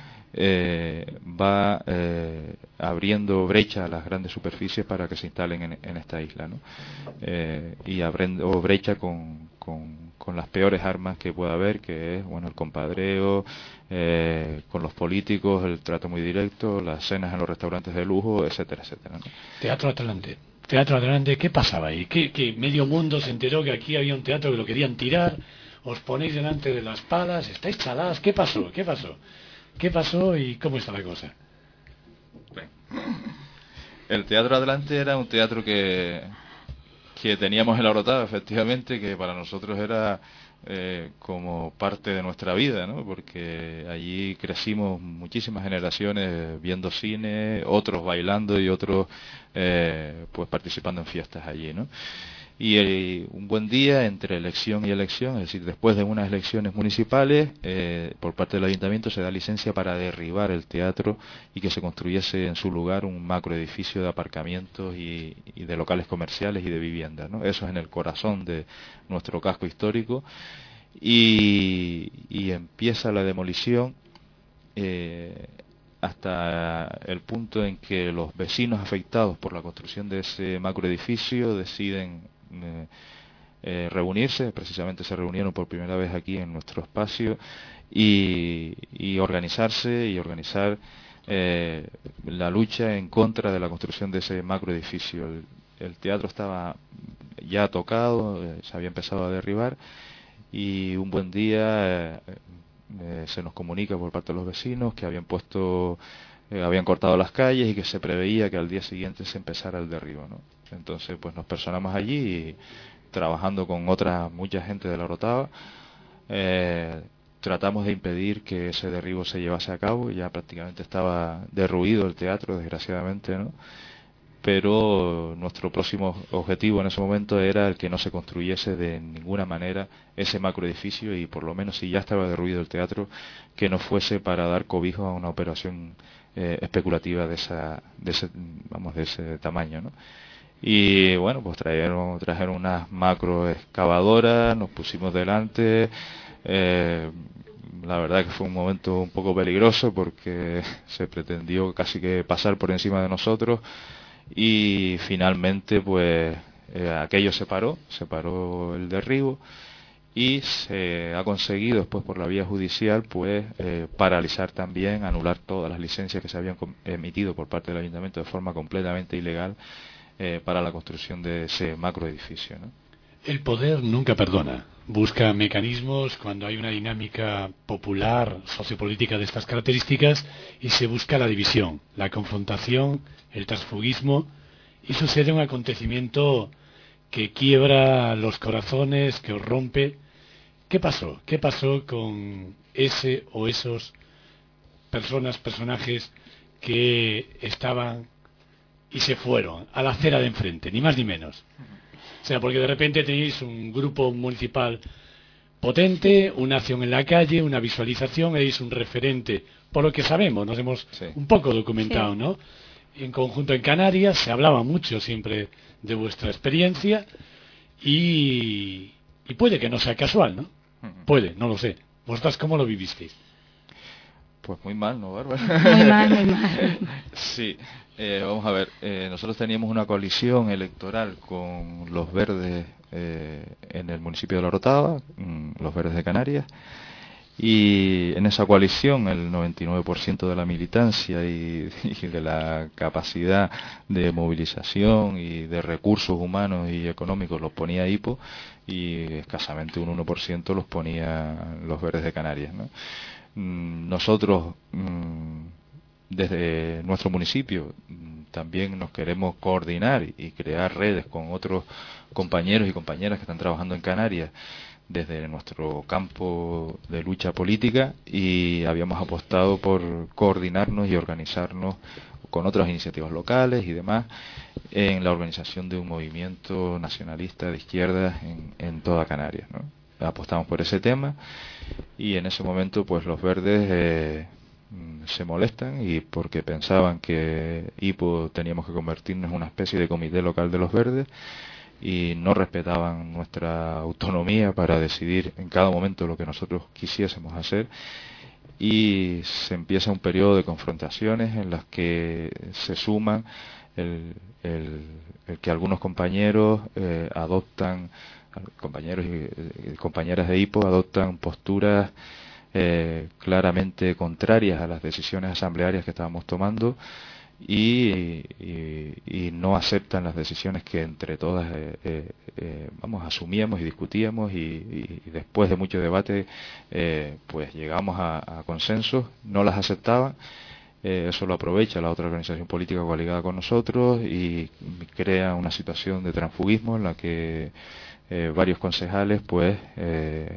eh, va eh, abriendo brecha a las grandes superficies para que se instalen en, en esta isla, ¿no? Eh, y abriendo brecha con, con, con las peores armas que pueda haber, que es, bueno, el compadreo, eh, con los políticos, el trato muy directo, las cenas en los restaurantes de lujo, etcétera, etcétera, ¿no? Teatro Atlante. Teatro Atlante, ¿qué pasaba ahí? ¿Qué, que medio mundo se enteró que aquí había un teatro que lo querían tirar? ¿Os ponéis delante de las palas? ¿Estáis chaladas? ¿Qué pasó? ¿Qué pasó? ¿Qué pasó y cómo está la cosa? El Teatro Atlante era un teatro que, que teníamos en la Orotava, efectivamente, que para nosotros era eh, como parte de nuestra vida, ¿no? Porque allí crecimos muchísimas generaciones viendo cine, otros bailando y otros eh, pues participando en fiestas allí, ¿no? Y eh, un buen día, entre elección y elección, es decir, después de unas elecciones municipales, eh, por parte del ayuntamiento se da licencia para derribar el teatro y que se construyese en su lugar un macroedificio de aparcamientos y, y de locales comerciales y de viviendas, ¿no? Eso es en el corazón de nuestro casco histórico. Y, y empieza la demolición eh, hasta el punto en que los vecinos afectados por la construcción de ese macroedificio deciden Eh, eh, reunirse. Precisamente se reunieron por primera vez aquí en nuestro espacio y, y organizarse y organizar eh, la lucha en contra de la construcción de ese macroedificio. El, el teatro estaba ya tocado, eh, se había empezado a derribar y un buen día eh, eh, se nos comunica por parte de los vecinos que habían puesto eh, habían cortado las calles y que se preveía que al día siguiente se empezara el derribo, ¿no? Entonces pues nos personamos allí y, trabajando con otra mucha gente de la Orotava, eh, tratamos de impedir que ese derribo se llevase a cabo. Ya prácticamente estaba derruido el teatro, desgraciadamente, ¿no? Pero nuestro próximo objetivo en ese momento era el que no se construyese de ninguna manera ese macroedificio y por lo menos si ya estaba derruido el teatro, que no fuese para dar cobijo a una operación eh, especulativa de esa, de ese, vamos, de ese tamaño, ¿no? Y bueno, pues trajeron, trajeron unas macro excavadoras, nos pusimos delante. Eh, la verdad que fue un momento un poco peligroso porque se pretendió casi que pasar por encima de nosotros y finalmente pues eh, aquello se paró, se paró el derribo y se ha conseguido después por la vía judicial pues eh, paralizar también, anular todas las licencias que se habían emitido por parte del ayuntamiento de forma completamente ilegal eh, para la construcción de ese macroedificio, ¿no? El poder nunca perdona. Busca mecanismos cuando hay una dinámica popular, sociopolítica de estas características y se busca la división, la confrontación, el transfugismo y sucede un acontecimiento que quiebra los corazones, que os rompe. ¿Qué pasó? ¿Qué pasó con ese o esos personas, personajes que estaban y se fueron a la acera de enfrente, ni más ni menos? O sea, porque de repente tenéis un grupo municipal potente, una acción en la calle, una visualización, eres un referente, por lo que sabemos, nos hemos sí. un poco documentado, sí. ¿no? En conjunto en Canarias, se hablaba mucho siempre de vuestra experiencia y, y puede que no sea casual, ¿no? Uh-huh. Puede, no lo sé. ¿Vosotras cómo lo vivisteis? Pues muy mal, ¿no, Bárbara? Muy mal, muy mal. Sí, eh, vamos a ver, eh, nosotros teníamos una coalición electoral con los verdes eh, en el municipio de La Orotava, los verdes de Canarias, y en esa coalición el noventa y nueve por ciento de la militancia y, y de la capacidad de movilización y de recursos humanos y económicos los ponía I P O y escasamente un uno por ciento los ponía los verdes de Canarias, ¿no? Nosotros desde nuestro municipio también nos queremos coordinar y crear redes con otros compañeros y compañeras que están trabajando en Canarias desde nuestro campo de lucha política y habíamos apostado por coordinarnos y organizarnos con otras iniciativas locales y demás en la organización de un movimiento nacionalista de izquierdas en, en toda Canarias, ¿no? Apostamos por ese tema y en ese momento pues los verdes eh, se molestan y porque pensaban que I P O teníamos que convertirnos en una especie de comité local de los verdes y no respetaban nuestra autonomía para decidir en cada momento lo que nosotros quisiésemos hacer y se empieza un periodo de confrontaciones en las que se suman el, el, el que algunos compañeros eh, adoptan compañeros y compañeras de I P O adoptan posturas eh, claramente contrarias a las decisiones asamblearias que estábamos tomando y, y, y no aceptan las decisiones que entre todas eh, eh, eh, vamos asumíamos y discutíamos y, y, y después de mucho debate eh, pues llegamos a, a consensos, no las aceptaban. Eh, eso lo aprovecha la otra organización política coaligada con nosotros y crea una situación de transfugismo en la que eh, varios concejales pues eh,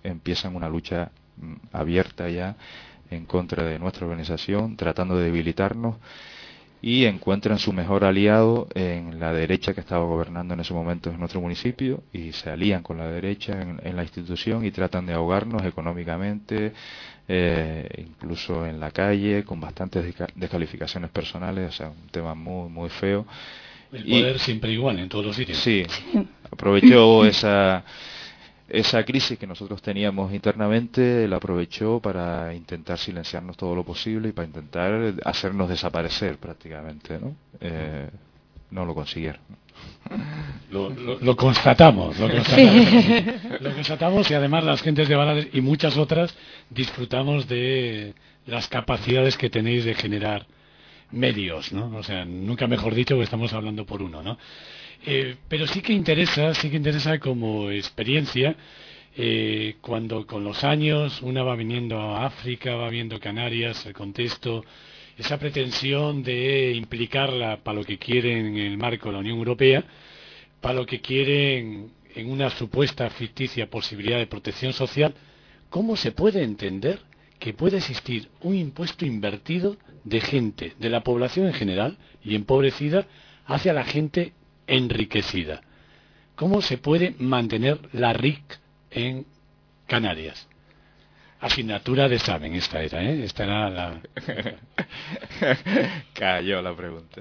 empiezan una lucha mm, abierta ya en contra de nuestra organización, tratando de debilitarnos, y encuentran su mejor aliado en la derecha que estaba gobernando en ese momento en nuestro municipio, y se alían con la derecha en, en la institución y tratan de ahogarnos económicamente, eh, incluso en la calle, con bastantes desca- descalificaciones personales. O sea, un tema muy muy feo. El poder y, siempre igual en todos los sitios. Sí, aprovechó esa esa crisis que nosotros teníamos internamente, la aprovechó para intentar silenciarnos todo lo posible y para intentar hacernos desaparecer prácticamente, ¿no? Eh, no lo consiguieron. Lo, lo, lo constatamos, lo constatamos. Sí. Lo constatamos, y además las gentes de Balaguer y muchas otras disfrutamos de las capacidades que tenéis de generar medios, ¿no? O sea, nunca mejor dicho, que estamos hablando por uno, ¿no? Eh, pero sí que interesa, sí que interesa como experiencia, eh, cuando con los años una va viniendo a África, va viendo Canarias, el contexto, esa pretensión de implicarla para lo que quieren en el marco de la Unión Europea, para lo que quieren en una supuesta ficticia posibilidad de protección social. ¿Cómo se puede entender que puede existir un impuesto invertido de gente, de la población en general y empobrecida, hacia la gente enriquecida? ¿Cómo se puede mantener la R I C en Canarias? Asignatura de examen esta era, ¿eh? Esta era la... Cayó la pregunta.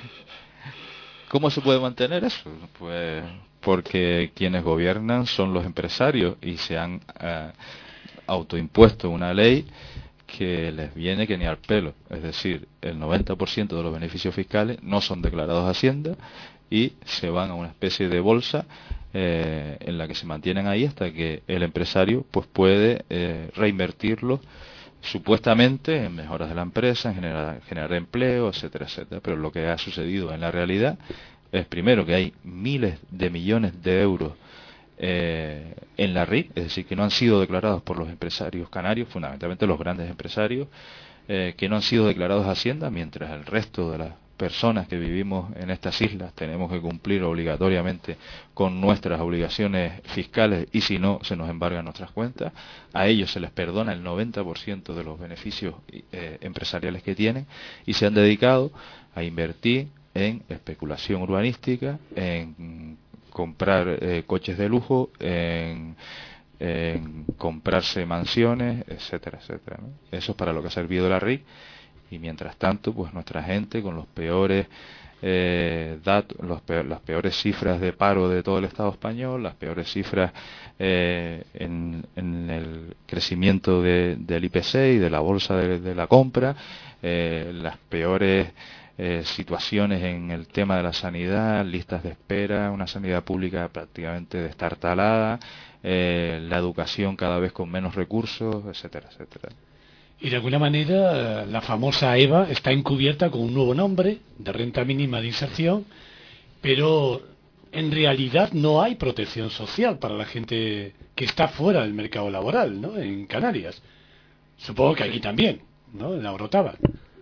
¿Cómo se puede mantener eso? Pues porque quienes gobiernan son los empresarios y se han uh, autoimpuesto una ley que les viene que ni al pelo. Es decir, el noventa por ciento de los beneficios fiscales no son declarados a Hacienda y se van a una especie de bolsa eh, en la que se mantienen ahí hasta que el empresario pues puede eh, reinvertirlos supuestamente en mejoras de la empresa, en generar, generar empleo, etcétera, etcétera. Pero lo que ha sucedido en la realidad es, primero, que hay miles de millones de euros eh, en la R I C, es decir, que no han sido declarados por los empresarios canarios, fundamentalmente los grandes empresarios, eh, que no han sido declarados a Hacienda, mientras el resto de las personas que vivimos en estas islas tenemos que cumplir obligatoriamente con nuestras obligaciones fiscales, y si no, se nos embargan nuestras cuentas. A ellos se les perdona el noventa por ciento de los beneficios eh, empresariales que tienen, y se han dedicado a invertir en especulación urbanística, en comprar eh, coches de lujo, en, en comprarse mansiones, etcétera, etcétera, ¿no? Eso es para lo que ha servido la R I C. Y mientras tanto, pues nuestra gente, con los peores eh, datos, los peor, las peores cifras de paro de todo el Estado español, las peores cifras eh, en, en el crecimiento de, del I P C y de la bolsa de, de la compra, eh, las peores eh, situaciones en el tema de la sanidad, listas de espera, una sanidad pública prácticamente destartalada, eh, la educación cada vez con menos recursos, etcétera, etcétera. Y de alguna manera la famosa EVA está encubierta con un nuevo nombre de renta mínima de inserción, pero en realidad no hay protección social para la gente que está fuera del mercado laboral, ¿no? En Canarias. Supongo que aquí también, ¿no? En la Orotava.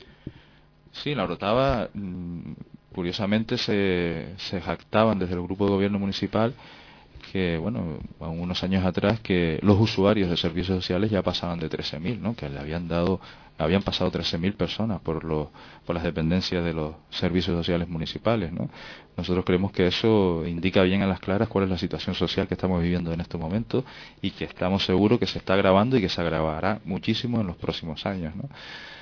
Sí, en la Orotava, curiosamente, se, se jactaban desde el grupo de gobierno municipal que, bueno, unos años atrás, que los usuarios de servicios sociales ya pasaban de trece mil, ¿no? Que le habían dado, habían pasado trece mil personas por los, por las dependencias de los servicios sociales municipales, ¿no? Nosotros creemos que eso indica bien a las claras cuál es la situación social que estamos viviendo en estos momentos, y que estamos seguros que se está agravando y que se agravará muchísimo en los próximos años, ¿no?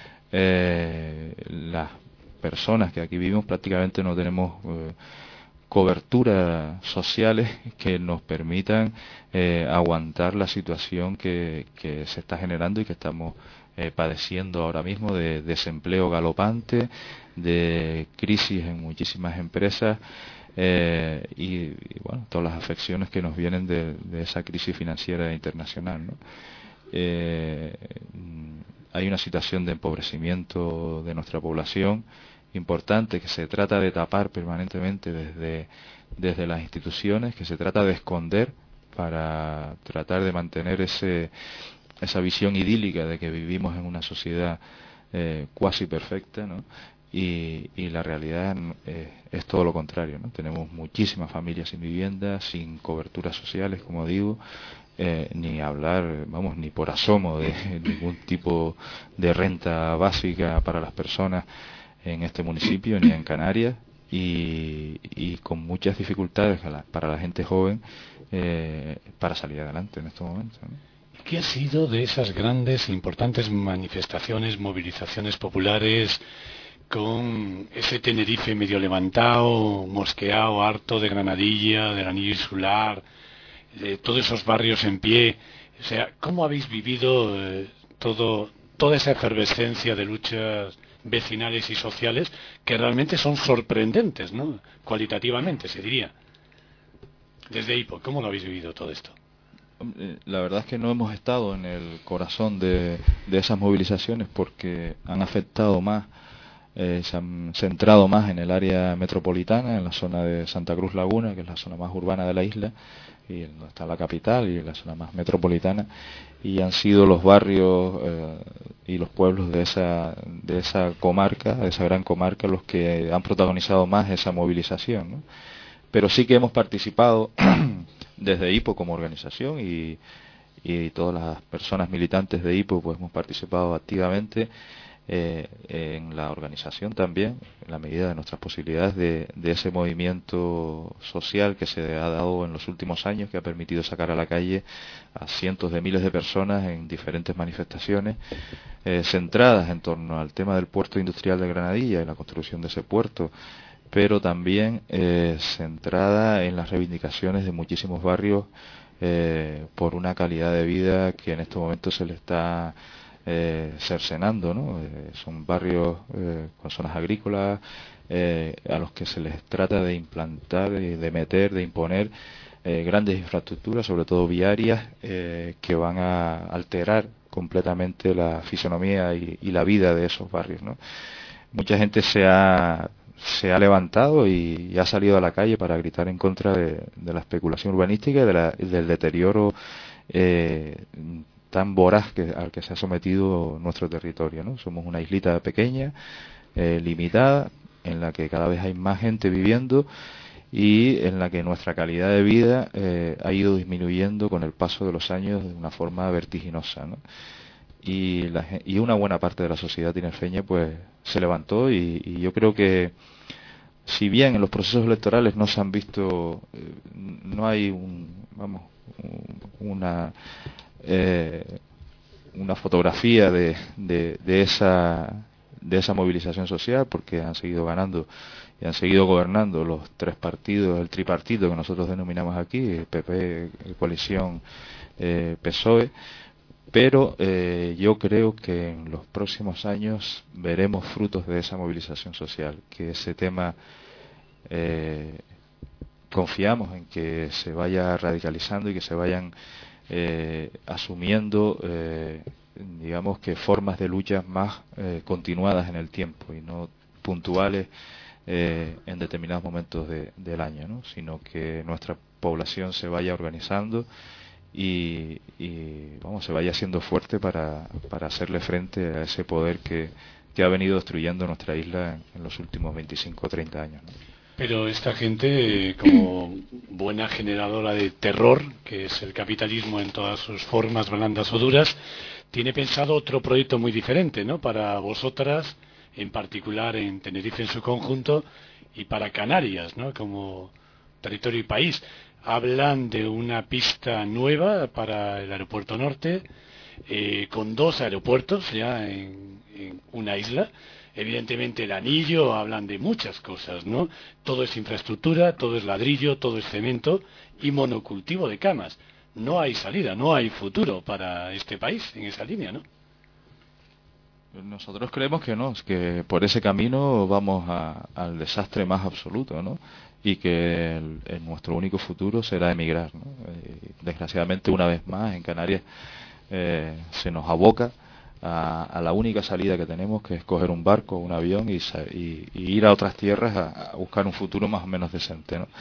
Eh, las personas que aquí vivimos prácticamente no tenemos eh, coberturas sociales que nos permitan eh, aguantar la situación que, que se está generando y que estamos eh, padeciendo ahora mismo, de desempleo galopante, de crisis en muchísimas empresas eh, y, y bueno, todas las afecciones que nos vienen de, de esa crisis financiera internacional, ¿no? Eh, hay una situación de empobrecimiento de nuestra población importante, que se trata de tapar permanentemente desde, desde las instituciones, que se trata de esconder para tratar de mantener ese, esa visión idílica de que vivimos en una sociedad eh, cuasi perfecta, ¿no? Y, y la realidad eh, es todo lo contrario, ¿no? Tenemos muchísimas familias sin vivienda, sin coberturas sociales, como digo, eh, ni hablar, vamos, ni por asomo de ningún tipo de renta básica para las personas en este municipio ni en Canarias, y, y con muchas dificultades para la gente joven eh, para salir adelante en estos momentos, ¿no? ¿Qué ha sido de esas grandes e importantes manifestaciones, movilizaciones populares, con ese Tenerife medio levantado, mosqueado, harto de Granadilla, del anillo insular, de todos esos barrios en pie? O sea, ¿cómo habéis vivido eh, todo, toda esa efervescencia de luchas vecinales y sociales que realmente son sorprendentes, ¿no? Cualitativamente, se diría. Desde Hipo, ¿cómo lo habéis vivido todo esto? La verdad es que no hemos estado en el corazón de, de esas movilizaciones porque han afectado más, eh, se han centrado más en el área metropolitana, en la zona de Santa Cruz Laguna, que es la zona más urbana de la isla, y donde está la capital y la zona más metropolitana, y han sido los barrios eh, y los pueblos de esa, de esa comarca, de esa gran comarca, los que han protagonizado más esa movilización, ¿no? Pero sí que hemos participado desde Hipo como organización, y, y todas las personas militantes de Hipo pues hemos participado activamente eh, en la organización también, en la medida de nuestras posibilidades, de, de ese movimiento social que se ha dado en los últimos años, que ha permitido sacar a la calle a cientos de miles de personas en diferentes manifestaciones eh, centradas en torno al tema del puerto industrial de Granadilla y la construcción de ese puerto, pero también eh, centrada en las reivindicaciones de muchísimos barrios eh, por una calidad de vida que en estos momentos se le está eh, cercenando, ¿no? Eh, son barrios eh, con zonas agrícolas eh, a los que se les trata de implantar, de, de meter, de imponer eh, grandes infraestructuras, sobre todo viarias, eh, que van a alterar completamente la fisonomía y, y la vida de esos barrios, ¿no? Mucha gente se ha se ha levantado y, y ha salido a la calle para gritar en contra de, de la especulación urbanística y, de la, y del deterioro eh, tan voraz que, al que se ha sometido nuestro territorio, ¿no? Somos una islita pequeña, eh, limitada, en la que cada vez hay más gente viviendo y en la que nuestra calidad de vida eh, ha ido disminuyendo con el paso de los años de una forma vertiginosa, ¿no? Y, la, y una buena parte de la sociedad tinerfeña pues se levantó, y, y yo creo que si bien en los procesos electorales no se han visto, eh, no hay un, vamos, un, una eh, una fotografía de, de, de esa de esa movilización social, porque han seguido ganando y han seguido gobernando los tres partidos, el tripartito que nosotros denominamos aquí, P P, coalición, eh, P S O E. Pero eh, yo creo que en los próximos años veremos frutos de esa movilización social, que ese tema eh, confiamos en que se vaya radicalizando y que se vayan eh, asumiendo, eh, digamos que formas de lucha más eh, continuadas en el tiempo y no puntuales eh, en determinados momentos de, del año, ¿no? Sino que nuestra población se vaya organizando Y, y vamos, se vaya haciendo fuerte para, para hacerle frente a ese poder que, que ha venido destruyendo nuestra isla en, en los últimos veinticinco o treinta años, ¿no? Pero esta gente, como buena generadora de terror, que es el capitalismo en todas sus formas, blandas o duras, tiene pensado otro proyecto muy diferente, ¿no? Para vosotras, en particular en Tenerife en su conjunto, y para Canarias, ¿no? Como territorio y país. Hablan de una pista nueva para el aeropuerto norte, eh, con dos aeropuertos ya en, en una isla. Evidentemente el anillo, hablan de muchas cosas, ¿no? Todo es infraestructura, todo es ladrillo, todo es cemento y monocultivo de camas. No hay salida, no hay futuro para este país en esa línea, ¿no? Nosotros creemos que no, que por ese camino vamos a, al desastre más absoluto, ¿no? Y que el, el nuestro único futuro será emigrar, ¿no? Eh, desgraciadamente, una vez más, en Canarias eh, se nos aboca a, a la única salida que tenemos, que es coger un barco, un avión y, y, y ir a otras tierras a, a buscar un futuro más o menos decente, ¿no?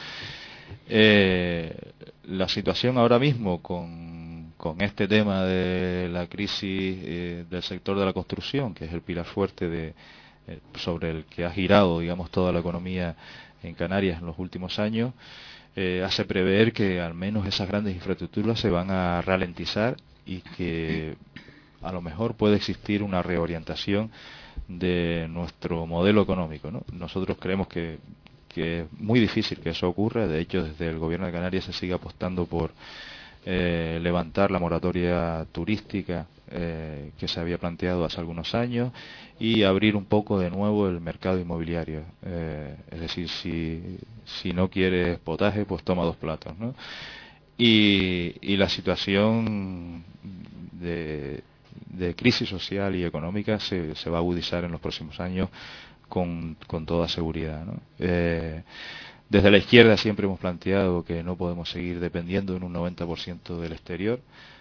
Eh, la situación ahora mismo con, con este tema de la crisis eh, del sector de la construcción, que es el pilar fuerte de, eh, sobre el que ha girado, digamos, toda la economía en Canarias en los últimos años, eh, hace prever que al menos esas grandes infraestructuras se van a ralentizar y que a lo mejor puede existir una reorientación de nuestro modelo económico, ¿no? Nosotros creemos que, que es muy difícil que eso ocurra. De hecho, desde el gobierno de Canarias se sigue apostando por eh, levantar la moratoria turística eh, que se había planteado hace algunos años y abrir un poco de nuevo el mercado inmobiliario. Eh, es decir, si, si no quieres potaje, pues toma dos platos, ¿no? Y, y la situación de, de crisis social y económica se, se va a agudizar en los próximos años con, con toda seguridad, ¿no? Eh, desde la izquierda siempre hemos planteado que no podemos seguir dependiendo en un noventa por ciento del exterior,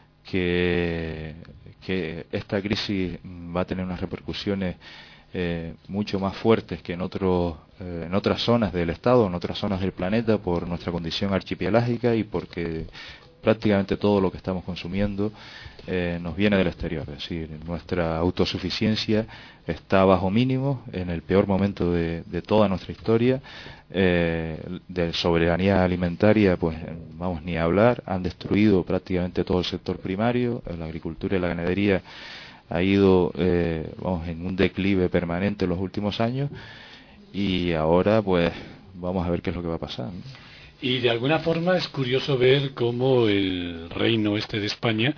que, que esta crisis va a tener unas repercusiones eh, mucho más fuertes que en, otros, eh, en otras zonas del Estado, en otras zonas del planeta, por nuestra condición archipelágica y porque prácticamente todo lo que estamos consumiendo eh, nos viene del exterior. Es decir, nuestra autosuficiencia está bajo mínimo en el peor momento de, de toda nuestra historia. Eh, de soberanía alimentaria, pues vamos ni a hablar. Han destruido prácticamente todo el sector primario. La agricultura y la ganadería ha ido eh, vamos en un declive permanente en los últimos años y ahora pues vamos a ver qué es lo que va a pasar, ¿no? Y de alguna forma es curioso ver cómo el reino este de España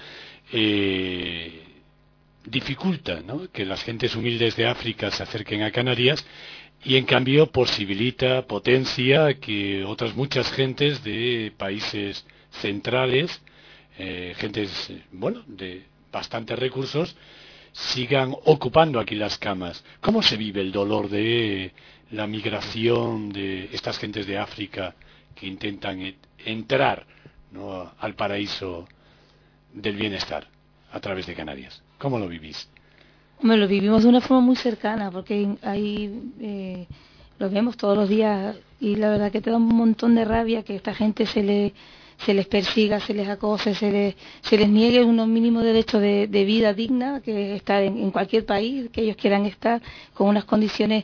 eh, dificulta, ¿no?, que las gentes humildes de África se acerquen a Canarias y en cambio posibilita, potencia que otras muchas gentes de países centrales, eh, gentes, bueno, de bastantes recursos, sigan ocupando aquí las camas. ¿Cómo se vive el dolor de la migración de estas gentes de África que intentan entrar, ¿no?, al paraíso del bienestar a través de Canarias? ¿Cómo lo vivís? Hombre, lo vivimos de una forma muy cercana, porque ahí eh, lo vemos todos los días y la verdad que te da un montón de rabia que esta gente se le se les persiga, se les acose, se les, se les niegue unos mínimos derechos de, de vida digna, que estar en, en cualquier país que ellos quieran estar, con unas condiciones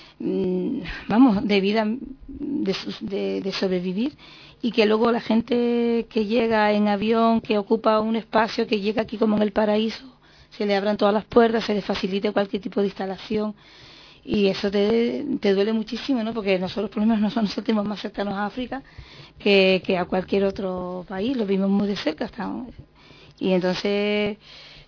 vamos, de vida, de, de, de sobrevivir, y que luego la gente que llega en avión, que ocupa un espacio, que llega aquí como en el paraíso, se le abran todas las puertas, se le facilite cualquier tipo de instalación, y eso te, te duele muchísimo, ¿no? Porque nosotros por lo menos nosotros nos sentimos más cercanos a África que, que a cualquier otro país, lo vimos muy de cerca, estamos, y entonces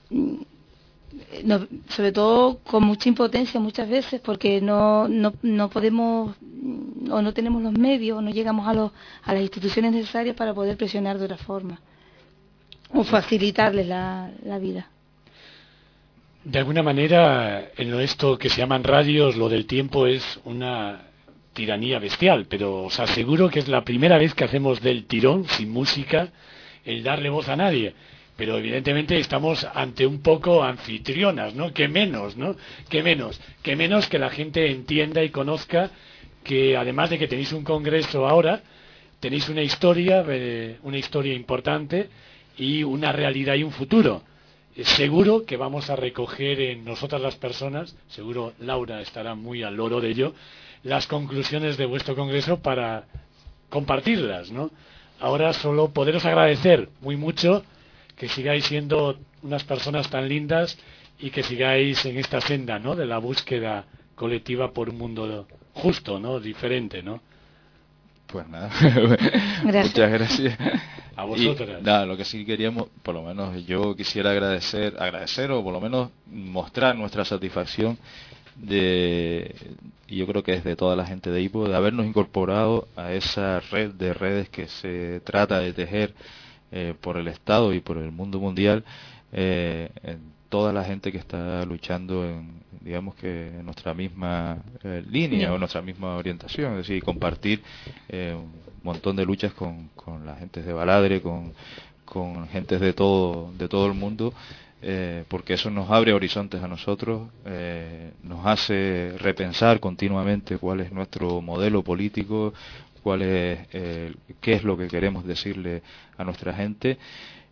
No, sobre todo con mucha impotencia muchas veces, porque no, no, no podemos o no tenemos los medios o no llegamos a, los, a las instituciones necesarias para poder presionar de otra forma o facilitarles la, la vida. De alguna manera, en esto que se llaman radios, lo del tiempo es una tiranía bestial, pero os aseguro que es la primera vez que hacemos del tirón, sin música, el darle voz a nadie. Pero evidentemente estamos ante un poco anfitrionas, ¿no? Que menos, ¿no? Que menos, que menos que la gente entienda y conozca que además de que tenéis un congreso ahora, tenéis una historia, eh, una historia importante y una realidad y un futuro. Eh, seguro que vamos a recoger en nosotras las personas, seguro Laura estará muy al loro de ello, las conclusiones de vuestro congreso para compartirlas, ¿no? Ahora solo poderos agradecer muy mucho que sigáis siendo unas personas tan lindas y que sigáis en esta senda, ¿no?, de la búsqueda colectiva por un mundo justo, ¿no?, diferente, ¿no? Pues nada, gracias. Muchas gracias. A vosotras. Y, nada, lo que sí queríamos, por lo menos yo quisiera agradecer, agradecer o por lo menos mostrar nuestra satisfacción de, y yo creo que es de toda la gente de I P O, de habernos incorporado a esa red de redes que se trata de tejer Eh, por el Estado y por el mundo mundial, eh, en toda la gente que está luchando en, digamos que en nuestra misma eh, línea yeah. o nuestra misma orientación, es decir, compartir eh, un montón de luchas con, con la gente de Baladre, con, con gentes de todo, de todo el mundo, eh, porque eso nos abre horizontes a nosotros, eh, nos hace repensar continuamente cuál es nuestro modelo político, cuál es, eh, qué es lo que queremos decirle a nuestra gente,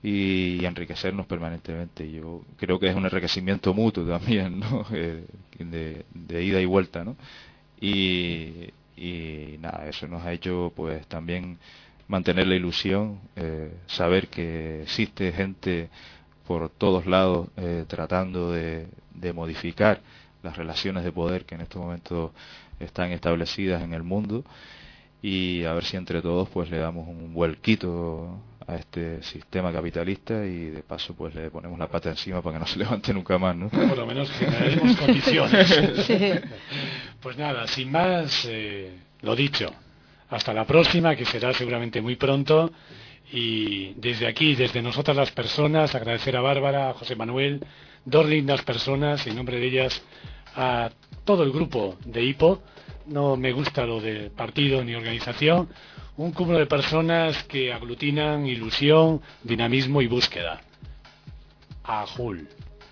y enriquecernos permanentemente. Yo creo que es un enriquecimiento mutuo también, ¿no? Eh, de, de ida y vuelta, ¿no? Y, y nada, eso nos ha hecho pues también mantener la ilusión, eh, saber que existe gente por todos lados eh, tratando de, de modificar las relaciones de poder que en estos momentos están establecidas en el mundo, y a ver si entre todos pues le damos un vuelquito a este sistema capitalista y de paso pues le ponemos la pata encima para que no se levante nunca más, ¿no? Por lo menos generaremos condiciones. Pues nada, sin más, eh, lo dicho, hasta la próxima, que será seguramente muy pronto, y desde aquí, desde nosotras las personas, agradecer a Bárbara, a José Manuel, dos lindas personas, en nombre de ellas a todo el grupo de Hipo. No me gusta lo de partido ni organización, un cúmulo de personas que aglutinan ilusión, dinamismo y búsqueda. Ajul.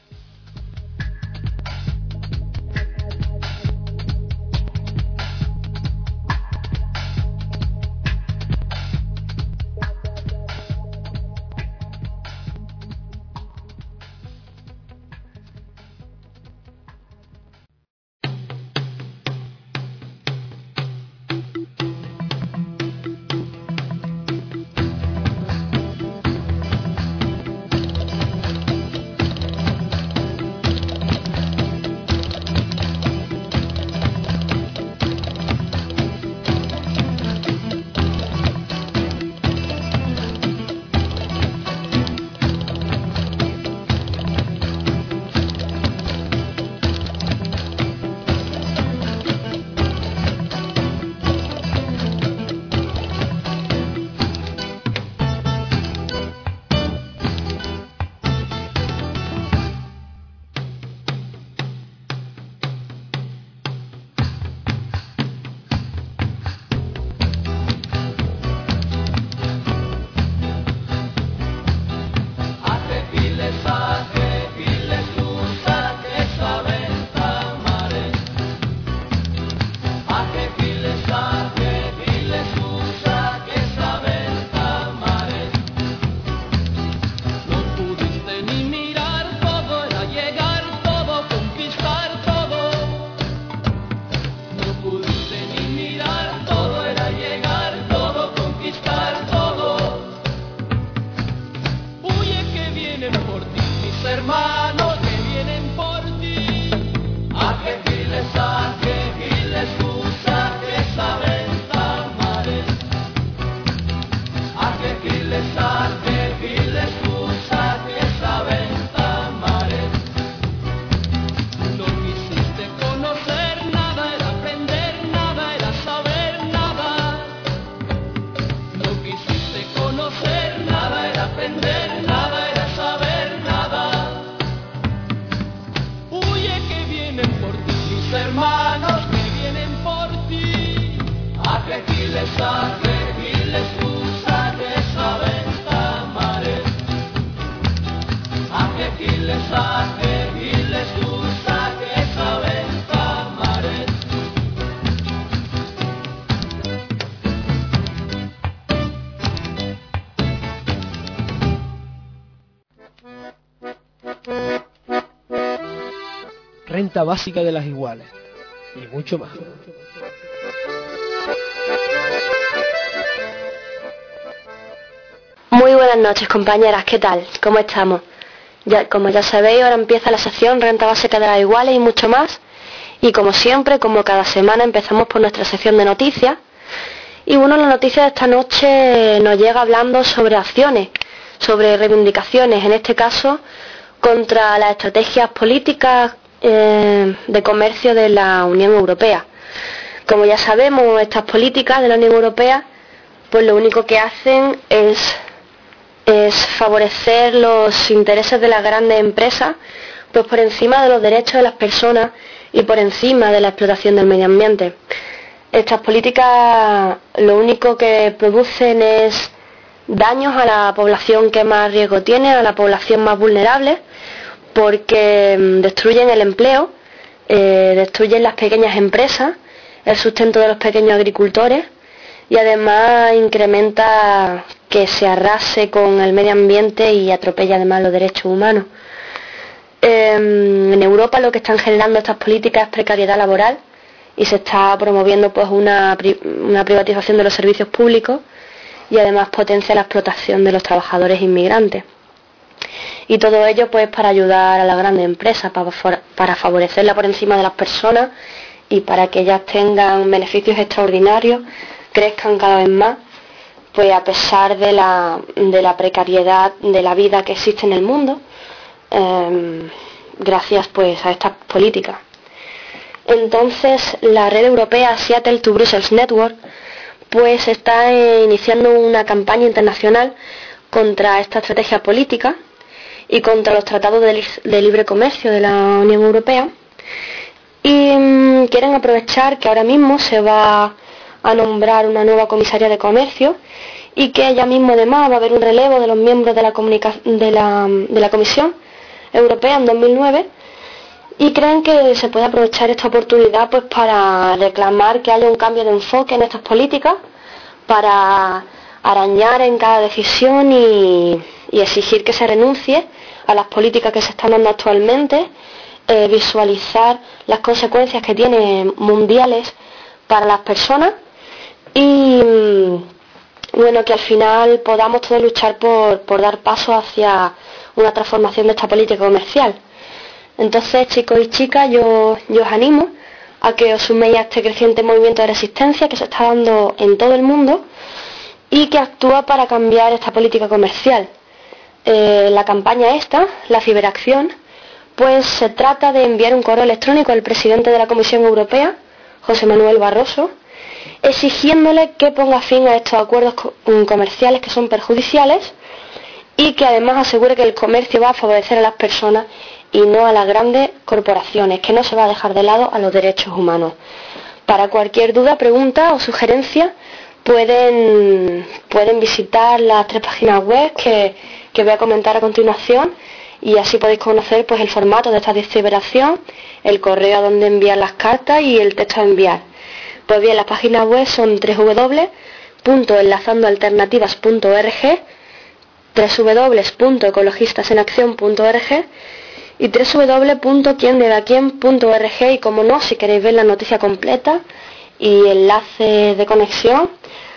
Renta básica de las iguales y mucho más. Muy buenas noches, compañeras, ¿qué tal? ¿Cómo estamos? Ya, como ya sabéis, ahora empieza la sección Renta Básica de las Iguales y mucho más. Y como siempre, como cada semana, empezamos por nuestra sección de noticias. Y bueno, la noticia de esta noche nos llega hablando sobre acciones, sobre reivindicaciones, en este caso, contra las estrategias políticas eh, de comercio de la Unión Europea. Como ya sabemos, estas políticas de la Unión Europea, pues lo único que hacen es es favorecer los intereses de las grandes empresas, pues por encima de los derechos de las personas y por encima de la explotación del medio ambiente. Estas políticas lo único que producen es daños a la población que más riesgo tiene, a la población más vulnerable, porque destruyen el empleo, eh, destruyen las pequeñas empresas, el sustento de los pequeños agricultores, y además incrementa que se arrase con el medio ambiente y atropella además los derechos humanos. Eh, en Europa lo que están generando estas políticas es precariedad laboral y se está promoviendo pues una, una privatización de los servicios públicos y además potencia la explotación de los trabajadores inmigrantes. Y todo ello pues para ayudar a las grandes empresas, para, para favorecerla por encima de las personas y para que ellas tengan beneficios extraordinarios, crezcan cada vez más, pues a pesar de la, de la precariedad de la vida que existe en el mundo, eh, gracias pues a estas políticas. Entonces la red europea Seattle to Brussels Network pues está eh, iniciando una campaña internacional contra esta estrategia política y contra los tratados de, li de libre comercio de la Unión Europea, y mmm, quieren aprovechar que ahora mismo se va a nombrar una nueva comisaria de comercio y que ella mismo además va a haber un relevo de los miembros de la, de la, de la Comisión Europea en dos mil nueve, y creen que se puede aprovechar esta oportunidad pues para reclamar que haya un cambio de enfoque en estas políticas, para arañar en cada decisión y, y exigir que se renuncie a las políticas que se están dando actualmente, eh, visualizar las consecuencias que tiene mundiales para las personas y bueno, que al final podamos todos luchar por, por dar paso hacia una transformación de esta política comercial. Entonces, chicos y chicas, yo, yo os animo a que os suméis a este creciente movimiento de resistencia que se está dando en todo el mundo y que actúa para cambiar esta política comercial. Eh, la campaña esta, la ciberacción, pues se trata de enviar un correo electrónico al presidente de la Comisión Europea, José Manuel Barroso, exigiéndole que ponga fin a estos acuerdos co comerciales que son perjudiciales y que además asegure que el comercio va a favorecer a las personas y no a las grandes corporaciones, que no se va a dejar de lado a los derechos humanos. Para cualquier duda, pregunta o sugerencia, pueden, pueden visitar las tres páginas web que, que voy a comentar a continuación, y así podéis conocer pues el formato de esta ciberacción, el correo a donde enviar las cartas y el texto a enviar. Pues bien, las páginas web son doble u doble u doble u punto enlazando alternativas punto org, doble u doble u doble u punto ecologistas en acción punto org y doble u doble u doble u punto quien de quien punto org, y como no, si queréis ver la noticia completa y enlace de conexión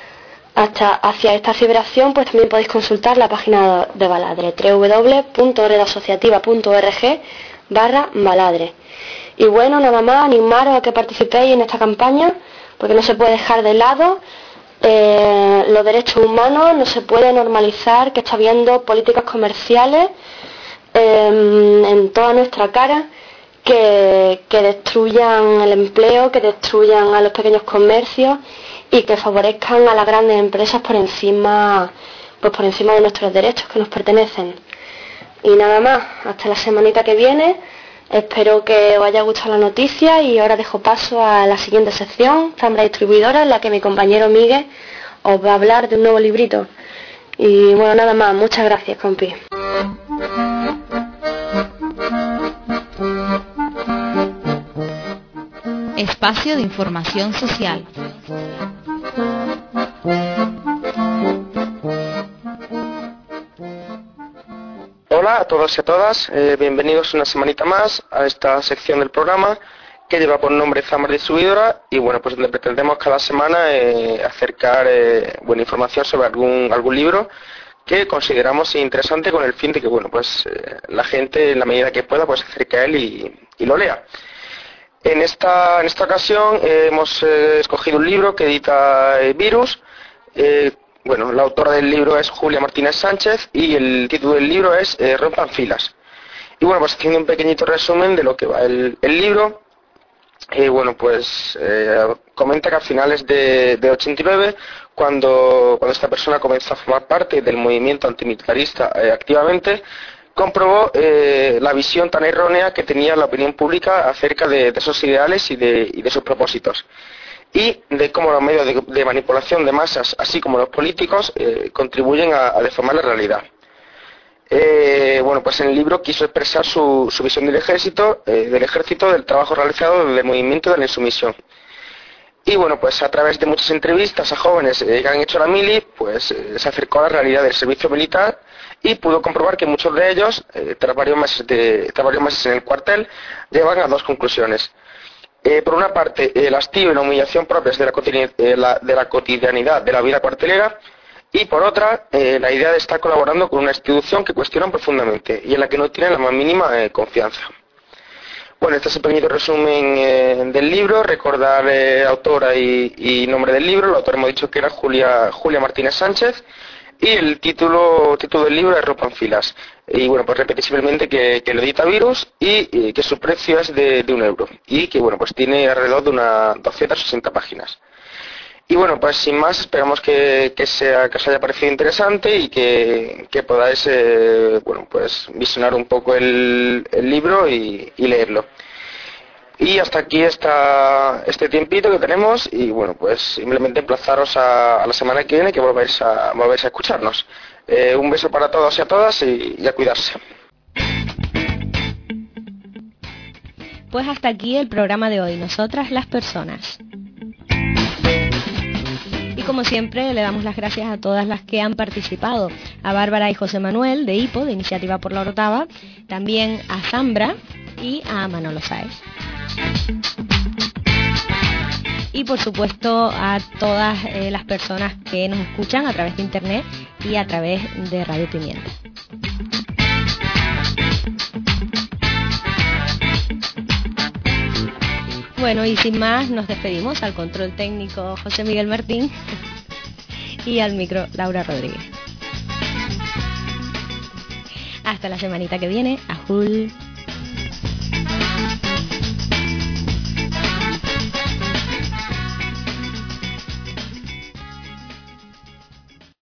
hasta hacia esta ciberación, pues también podéis consultar la página de Baladre, doble u doble u doble u punto red asociativa punto org barra Baladre. Y bueno, nada más, animaros a que participéis en esta campaña, porque no se puede dejar de lado eh, los derechos humanos, no se puede normalizar que está habiendo políticas comerciales eh, en toda nuestra cara que, que destruyan el empleo, que destruyan a los pequeños comercios y que favorezcan a las grandes empresas por encima, pues por encima de nuestros derechos que nos pertenecen. Y nada más, hasta la semanita que viene. Espero que os haya gustado la noticia y ahora dejo paso a la siguiente sección, Zambra Distribuidora, en la que mi compañero Miguel os va a hablar de un nuevo librito. Y bueno, nada más, muchas gracias, compi. Espacio de información social. Hola a todos y a todas, eh, bienvenidos una semanita más a esta sección del programa que lleva por nombre Zambra Distribuidora, y bueno, pues donde pretendemos cada semana eh, acercar eh, buena información sobre algún algún libro que consideramos interesante, con el fin de que bueno, pues eh, la gente en la medida que pueda pues se acerque a él y, y lo lea. En esta, en esta ocasión eh, hemos eh, escogido un libro que edita eh, Virus. eh, Bueno, la autora del libro es Julia Martínez Sánchez y el título del libro es eh, Rompan filas. Y bueno, pues haciendo un pequeñito resumen de lo que va el, el libro, eh, bueno, pues eh, comenta que a finales de, de ochenta y nueve, cuando, cuando esta persona comenzó a formar parte del movimiento antimilitarista eh, activamente, comprobó eh, la visión tan errónea que tenía la opinión pública acerca de, de esos ideales y de, y de sus propósitos, y de cómo los medios de, de manipulación de masas, así como los políticos, eh, contribuyen a, a deformar la realidad. Eh, bueno, pues en el libro quiso expresar su, su visión del ejército, eh, del ejército, del trabajo realizado del movimiento de la insumisión. Y bueno, pues a través de muchas entrevistas a jóvenes eh, que han hecho la mili, pues eh, se acercó a la realidad del servicio militar y pudo comprobar que muchos de ellos, eh, tras, varios meses de, tras varios meses en el cuartel, llevan a dos conclusiones. Eh, por una parte, el hastío y la humillación propias de la, cotidianidad, de la, de la cotidianidad de la vida cuartelera, y por otra, eh, la idea de estar colaborando con una institución que cuestionan profundamente y en la que no tienen la más mínima eh, confianza. Bueno, este es el pequeñito resumen eh, del libro. Recordar eh, autora y, y nombre del libro. La autora hemos dicho que era Julia, Julia Martínez Sánchez, y el título, título del libro es Ropa en filas. Y bueno, pues repetí simplemente que, que lo edita Virus y, y que su precio es de, de un euro y que bueno, pues tiene alrededor de unas doscientas sesenta páginas. Y bueno, pues sin más, esperamos que, que, sea, que os haya parecido interesante y que, que podáis eh, bueno, pues visionar un poco el, el libro y, y leerlo. Y hasta aquí está este tiempito que tenemos y bueno, pues simplemente emplazaros a, a la semana que viene, que volváis a, volváis a escucharnos. Eh, un beso para todos y a todas y, y a cuidarse. Pues hasta aquí el programa de hoy, Nosotras las Personas. Y como siempre le damos las gracias a todas las que han participado, a Bárbara y José Manuel de I P O, de Iniciativa por la Orotava, también a Zambra y a Manolo Sáez. Y por supuesto a todas eh, las personas que nos escuchan a través de internet y a través de Radio Pimienta. Bueno, y sin más nos despedimos. Al control técnico José Miguel Martín y al micro Laura Rodríguez. Hasta la semanita que viene. Ajul.